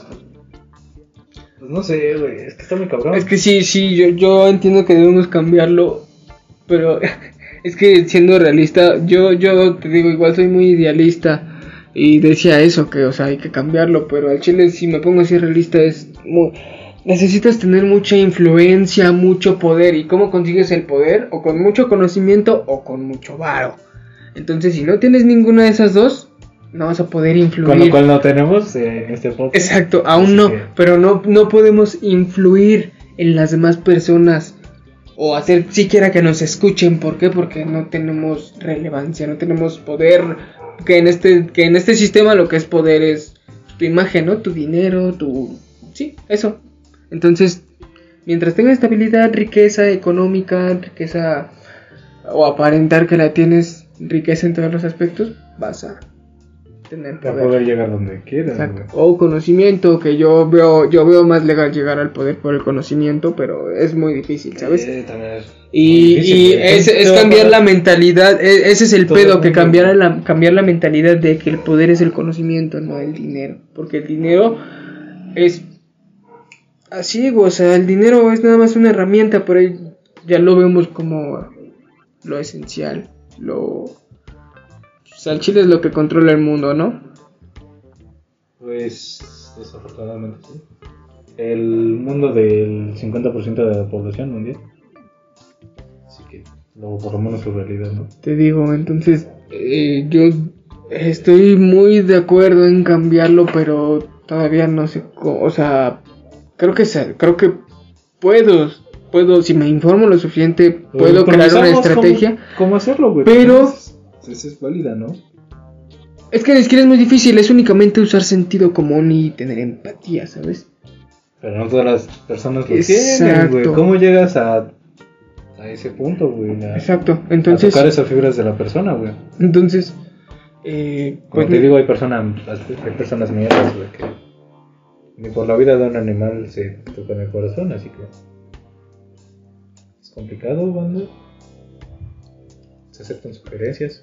Pues no sé, güey, es que está muy cabrón. Es que sí, sí, yo, yo entiendo que debemos cambiarlo, pero es que siendo realista, yo, yo te digo, igual soy muy idealista y decía eso, que, o sea, hay que cambiarlo, pero al chile, si me pongo así realista, es muy... Necesitas tener mucha influencia, mucho poder. ¿Y cómo consigues el poder? O con mucho conocimiento o con mucho varo. Entonces, si no tienes ninguna de esas dos, no vas a poder influir. Con lo cual no tenemos eh, en este podcast. Exacto, aún Así no. Que... Pero no, no podemos influir en las demás personas. O hacer siquiera que nos escuchen. ¿Por qué? Porque no tenemos relevancia, no tenemos poder. Que en este, que en este sistema lo que es poder es tu imagen, ¿no? Tu dinero, tu... Sí, eso. Entonces, mientras tengas estabilidad, riqueza económica, riqueza o aparentar que la tienes, riqueza en todos los aspectos, vas a tener poder. Para poder llegar donde quieras. O conocimiento, que yo veo yo veo más legal llegar al poder por el conocimiento, pero es muy difícil, ¿sabes? Eh, también es y difícil, y es, es cambiar para... la mentalidad, ese es el Todo pedo, el que cambiar la, cambiar la mentalidad de que el poder es el conocimiento, no el dinero. Porque el dinero es... Así, o sea, el dinero es nada más una herramienta, pero ya lo vemos como lo esencial, lo... O sea, el chile es lo que controla el mundo, ¿no? Pues, desafortunadamente sí. El mundo del cincuenta por ciento de la población mundial. Así que, luego por lo menos su realidad, ¿no? Te digo, entonces, eh, yo estoy muy de acuerdo en cambiarlo, pero todavía no sé cómo, o sea... Creo que creo que puedo, puedo, si me informo lo suficiente, puedo crear una estrategia. Cómo, cómo hacerlo, güey. Pero esa es válida, ¿no? Es que es que es muy difícil, es únicamente usar sentido común y tener empatía, ¿sabes? Pero no todas las personas lo tienen, güey. ¿Cómo llegas a, a ese punto, güey? A, Exacto. Entonces, a tocar esas fibras de la persona, güey. Entonces, eh, como pues, te digo, hay personas, hay personas mierdas, güey, que ni por la vida de un animal se toca en el corazón, así que es complicado, banda. Se aceptan sugerencias.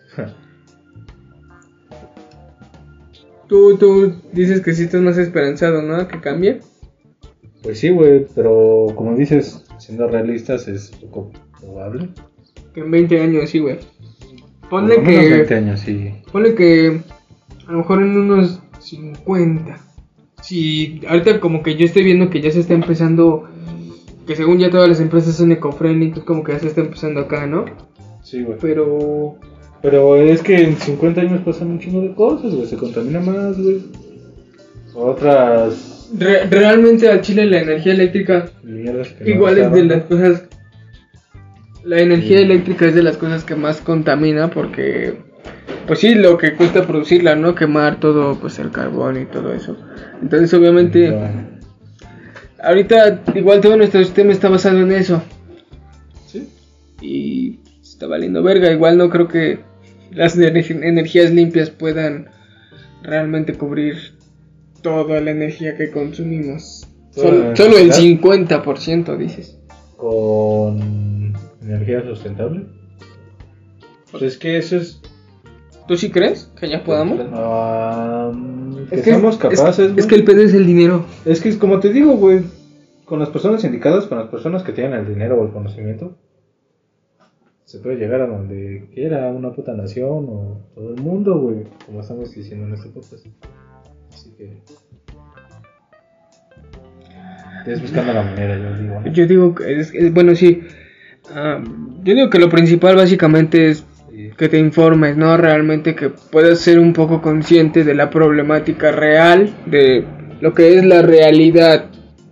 Tú, tú dices que sí estás más esperanzado, ¿no? ¿Que cambie? Pues sí, güey, pero como dices, siendo realistas, es poco probable. Que en veinte años, sí, güey. Ponle Por lo que... menos veinte años, sí. Ponle que a lo mejor en unos cincuenta. Sí, ahorita como que yo estoy viendo que ya se está empezando, que según ya todas las empresas son eco-friendly, como que ya se está empezando acá, ¿no? Sí, güey. Pero... Pero es que en cincuenta años pasan un chingo de cosas, güey, se contamina más, güey. Otras... Re- realmente al Chile la energía eléctrica igual no es de las cosas... La energía sí. eléctrica es de las cosas que más contamina porque... Pues sí, lo que cuesta producirla, ¿no? Quemar todo, pues el carbón y todo eso. Entonces, obviamente, bueno. ahorita igual todo nuestro sistema está basado en eso. Sí. Y está valiendo verga. Igual no creo que las ener- energías limpias puedan realmente cubrir toda la energía que consumimos. Sol, solo el cincuenta por ciento, dices. ¿Con energía sustentable? Pues es que eso es... ¿Tú sí crees que ya podamos? Um, que, es que somos capaces, es, güey. es que el pedo es el dinero. Es que es como te digo, güey, con las personas indicadas, con las personas que tienen el dinero o el conocimiento, se puede llegar a donde quiera, una puta nación o todo el mundo, güey, como estamos diciendo en este podcast. Así que es buscando la manera, yo digo, ¿no? Yo digo que es, es bueno, sí. Uh, yo digo que lo principal básicamente es sí. que te informes, ¿no? Realmente que puedas ser un poco consciente de la problemática real, de lo que es la realidad.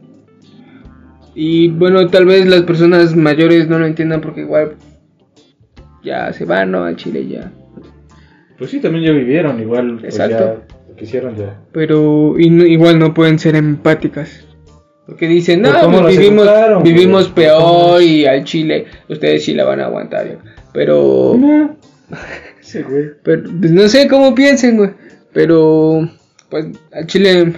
Y bueno, tal vez las personas mayores no lo entiendan porque igual ya se van, ¿no? Al Chile ya. Pues sí, también ya vivieron, igual pues exacto. Ya lo quisieron ya. Pero y no, igual no pueden ser empáticas. Porque dicen, no, pues vivimos, vivimos peor y al Chile ustedes sí la van a aguantar. Pero... No. Sí, güey. Pero pues, no sé cómo piensen, güey. Pero pues al Chile...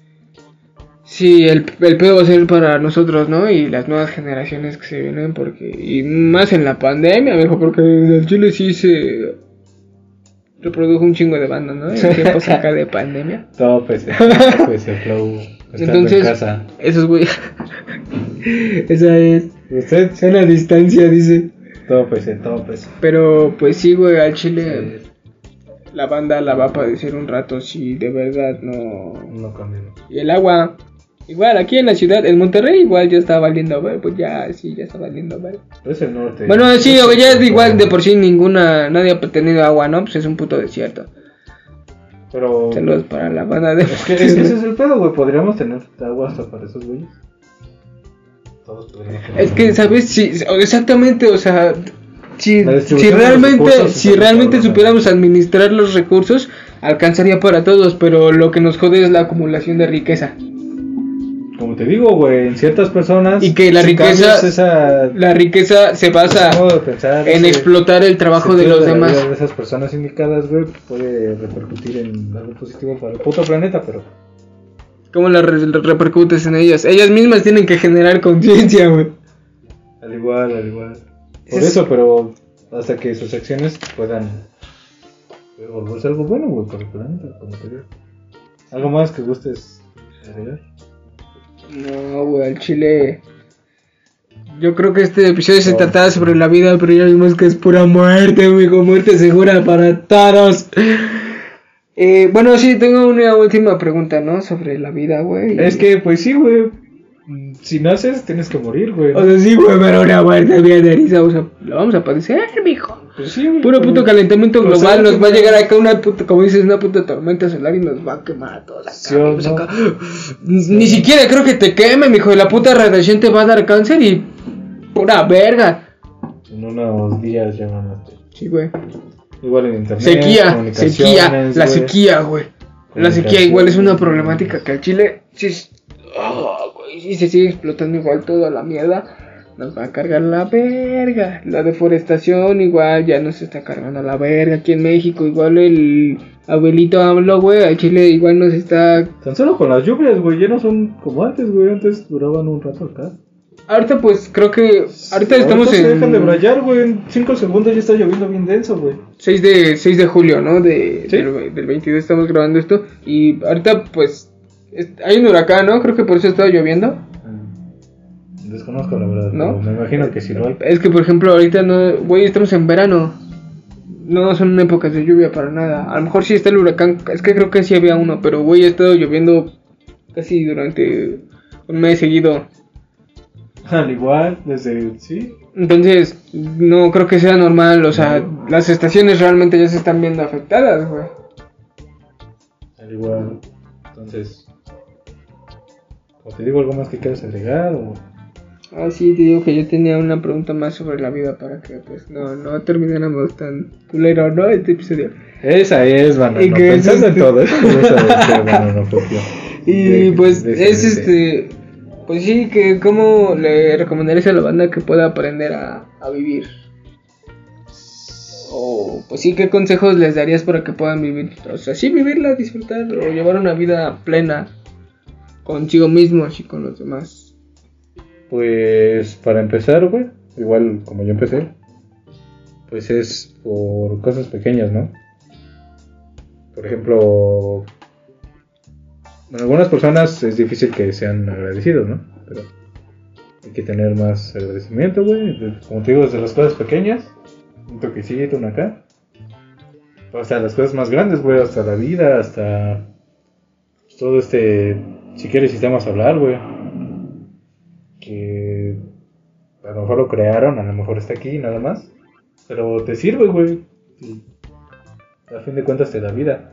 Sí, el, el pedo va a ser para nosotros, ¿no? Y las nuevas generaciones que se vienen, porque... Y más en la pandemia, viejo, porque en Chile sí se... reprodujo un chingo de bandas, ¿no? En tiempos acá de pandemia. Todo pese, pese flow. Entonces, en casa. Esos güey. Esa es. ¿Usted? Sana distancia, dice. Todo pese, todo pese. Pero, pues sí, güey, al Chile. Sí. La banda la va a padecer un rato si de verdad no. No cambia. Y el agua. Igual, aquí en la ciudad, en Monterrey, igual ya está valiendo, güey. Pues ya, sí, ya está valiendo, güey. Pero es el norte. Bueno, sí, o ya es igual de por sí ninguna. Nadie ha tenido agua, ¿no? Pues es un puto desierto. Pero... Saludos para la banda de... Es que, es que ese es el pedo, güey. Podríamos tener agua hasta para esos güeyes. Todos podríamos tener. Es que, ¿sabes? Sí, exactamente, o sea... Si, si realmente, si realmente supiéramos administrar los recursos, alcanzaría para todos, pero lo que nos jode es la acumulación de riqueza. Como te digo, güey, en ciertas personas... Y que la si riqueza esa, la riqueza se basa pensar, en ese, explotar el trabajo de los de demás. La de esas personas indicadas, güey, puede repercutir en algo positivo para el puto planeta, pero... ¿Cómo la re- repercutes en ellas? Ellas mismas tienen que generar conciencia, güey. Al igual, al igual. Por es... eso, pero hasta que sus acciones puedan volverse algo bueno, güey, para el planeta, como te digo. ¿Algo más que gustes agregar? No, güey, al Chile. Yo creo que este episodio no. se trataba sobre la vida, pero ya vimos que es pura muerte, amigo. Muerte segura para todos. Eh, bueno, sí, tengo una última pregunta, ¿no? Sobre la vida, güey. Es que, pues sí, güey. Si naces, tienes que morir, güey. O sea, sí, güey, pero una muerte bien de risa. O sea, lo vamos a padecer, mijo. Pues sí, güey. Puro puto calentamiento global. O sea, nos va a llegar acá una puta, como dices, una puta tormenta solar y nos va a quemar a todos. Sí, no. acá. Ni sí. siquiera creo que te queme, mijo. Y la puta radiación te va a dar cáncer y. Pura verga. En unos días ya mamaste. Sí, güey. Igual en internet. Sequía, sequía, la sequía, güey. La sequía igual es una problemática que al Chile. Sí, oh, güey, si se sigue explotando igual toda la mierda, nos va a cargar la verga. La deforestación igual ya nos está cargando la verga. Aquí en México igual el abuelito AMLO, güey, al Chile igual nos está... Tan solo con las lluvias, güey, ya no son como antes, güey. Antes duraban un rato acá. Ahorita pues creo que... Ahorita estamos ahorita en... se dejan de brallar, güey. En cinco segundos ya está lloviendo bien denso, güey. seis de julio, ¿no? De, ¿Sí? del, del veintidós estamos grabando esto. Y ahorita pues... Hay un huracán, ¿no? Creo que por eso estaba lloviendo. Desconozco la verdad, ¿no? Pero me imagino que sí lo hay. Es que por ejemplo ahorita no, güey, estamos en verano. No son épocas de lluvia para nada. A lo mejor sí está el huracán, es que creo que sí había uno, pero güey, ha estado lloviendo casi durante un mes seguido. Al igual, desde, sí. Entonces, no creo que sea normal, o sea, no. Las estaciones realmente ya se están viendo afectadas, güey. Al igual, entonces... ¿O te digo algo más que quieras agregar o...? Ah, sí, te digo que yo tenía una pregunta más sobre la vida para que, pues, no, no termináramos tan culero, ¿no? Este episodio. Esa es, Banano, no, pensando en todo, eso me gusta de este Banano, Y, de, pues, de, de, es de, este... Pues sí, que cómo le recomendarías a la banda que pueda aprender a, a vivir. O, pues sí, ¿qué consejos les darías para que puedan vivir? O sea, sí, vivirla, disfrutar, o llevar una vida plena consigo mismos y con los demás. Pues para empezar, güey, igual como yo empecé, pues es por cosas pequeñas, ¿no? Por ejemplo, en algunas personas es difícil que sean agradecidos, ¿no? Pero hay que tener más agradecimiento, güey. Como te digo, desde las cosas pequeñas, un toquecito, una acá, hasta las cosas más grandes, güey, hasta la vida, hasta todo este, si quieres sistemas hablar, güey, que a lo mejor lo crearon, a lo mejor está aquí, nada más, pero te sirve, güey, y a fin de cuentas te da vida.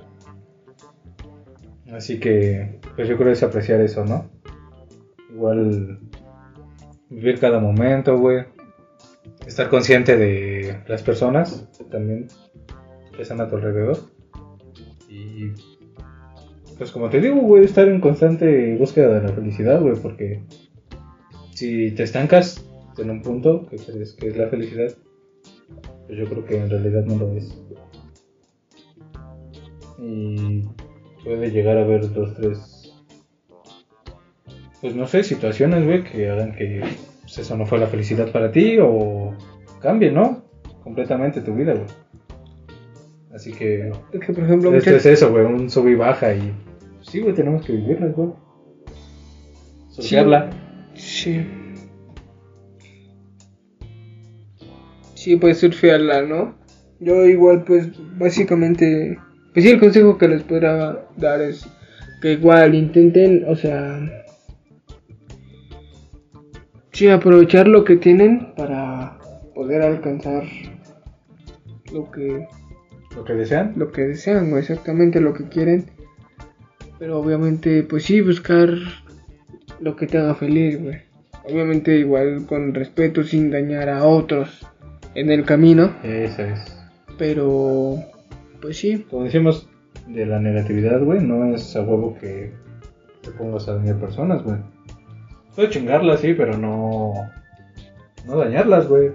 Así que, pues yo creo que es apreciar eso, ¿no? Igual vivir cada momento, güey. Estar consciente de las personas también que están a tu alrededor. Y pues como te digo, güey, estar en constante búsqueda de la felicidad, güey, porque si te estancas en un punto que crees que es la felicidad, pues yo creo que en realidad no lo es. Y puede llegar a haber dos, tres, pues no sé, situaciones, güey, que hagan que pues, eso no fue la felicidad para ti o cambie, ¿no? Completamente tu vida, güey. Así que, Es que, por ejemplo, esto muchas... es eso, güey, un sub y baja y sí, güey, tenemos que vivirla, güey. Surfearla. Sí. Sí, pues surfearla, ¿no? Yo igual, pues, básicamente, pues sí, el consejo que les podría dar es que igual intenten, o sea, sí, aprovechar lo que tienen para poder alcanzar lo que Lo que desean. lo que desean, o exactamente lo que quieren. Pero obviamente, pues sí, buscar lo que te haga feliz, güey. Obviamente igual con respeto, sin dañar a otros en el camino. Eso es. Pero, pues sí. Como decimos, de la negatividad, güey, no es a huevo que te pongas a dañar personas, güey. Puedes chingarlas, sí, pero no... No dañarlas, güey.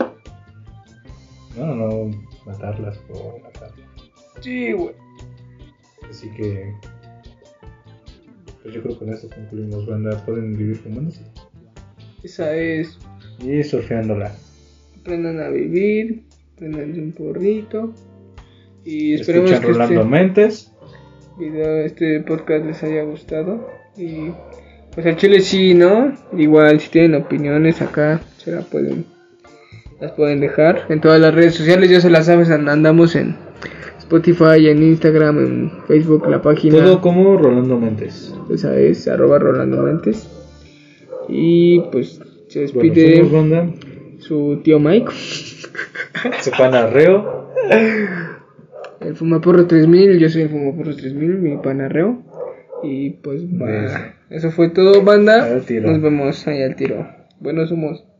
No, no matarlas por matarlas. Sí, güey. Así que... Pues yo creo que con esto concluimos, banda. Pueden vivir fumándose. Esa es. Y surfeándola. Aprendan a vivir, aprendan un porrito. Y esperemos Escuchan que Rolando este Mentes. video, este podcast les haya gustado. Y pues al chile sí, ¿no? Igual si tienen opiniones acá, se la pueden, las pueden dejar. En todas las redes sociales, ya se las sabes, andamos en Spotify, en Instagram, en Facebook, la página. Todo como Rolando Mentes. Esa es, arroba Rolando Mentes. Y pues se Bueno, despide somos banda. su tío Mike. Su panarreo. El Fumaporro tres mil, yo soy el Fumaporro tres mil, mi panarreo. Y pues va. Eso fue todo, banda. Al tiro. Nos vemos ahí al tiro. Buenos humos.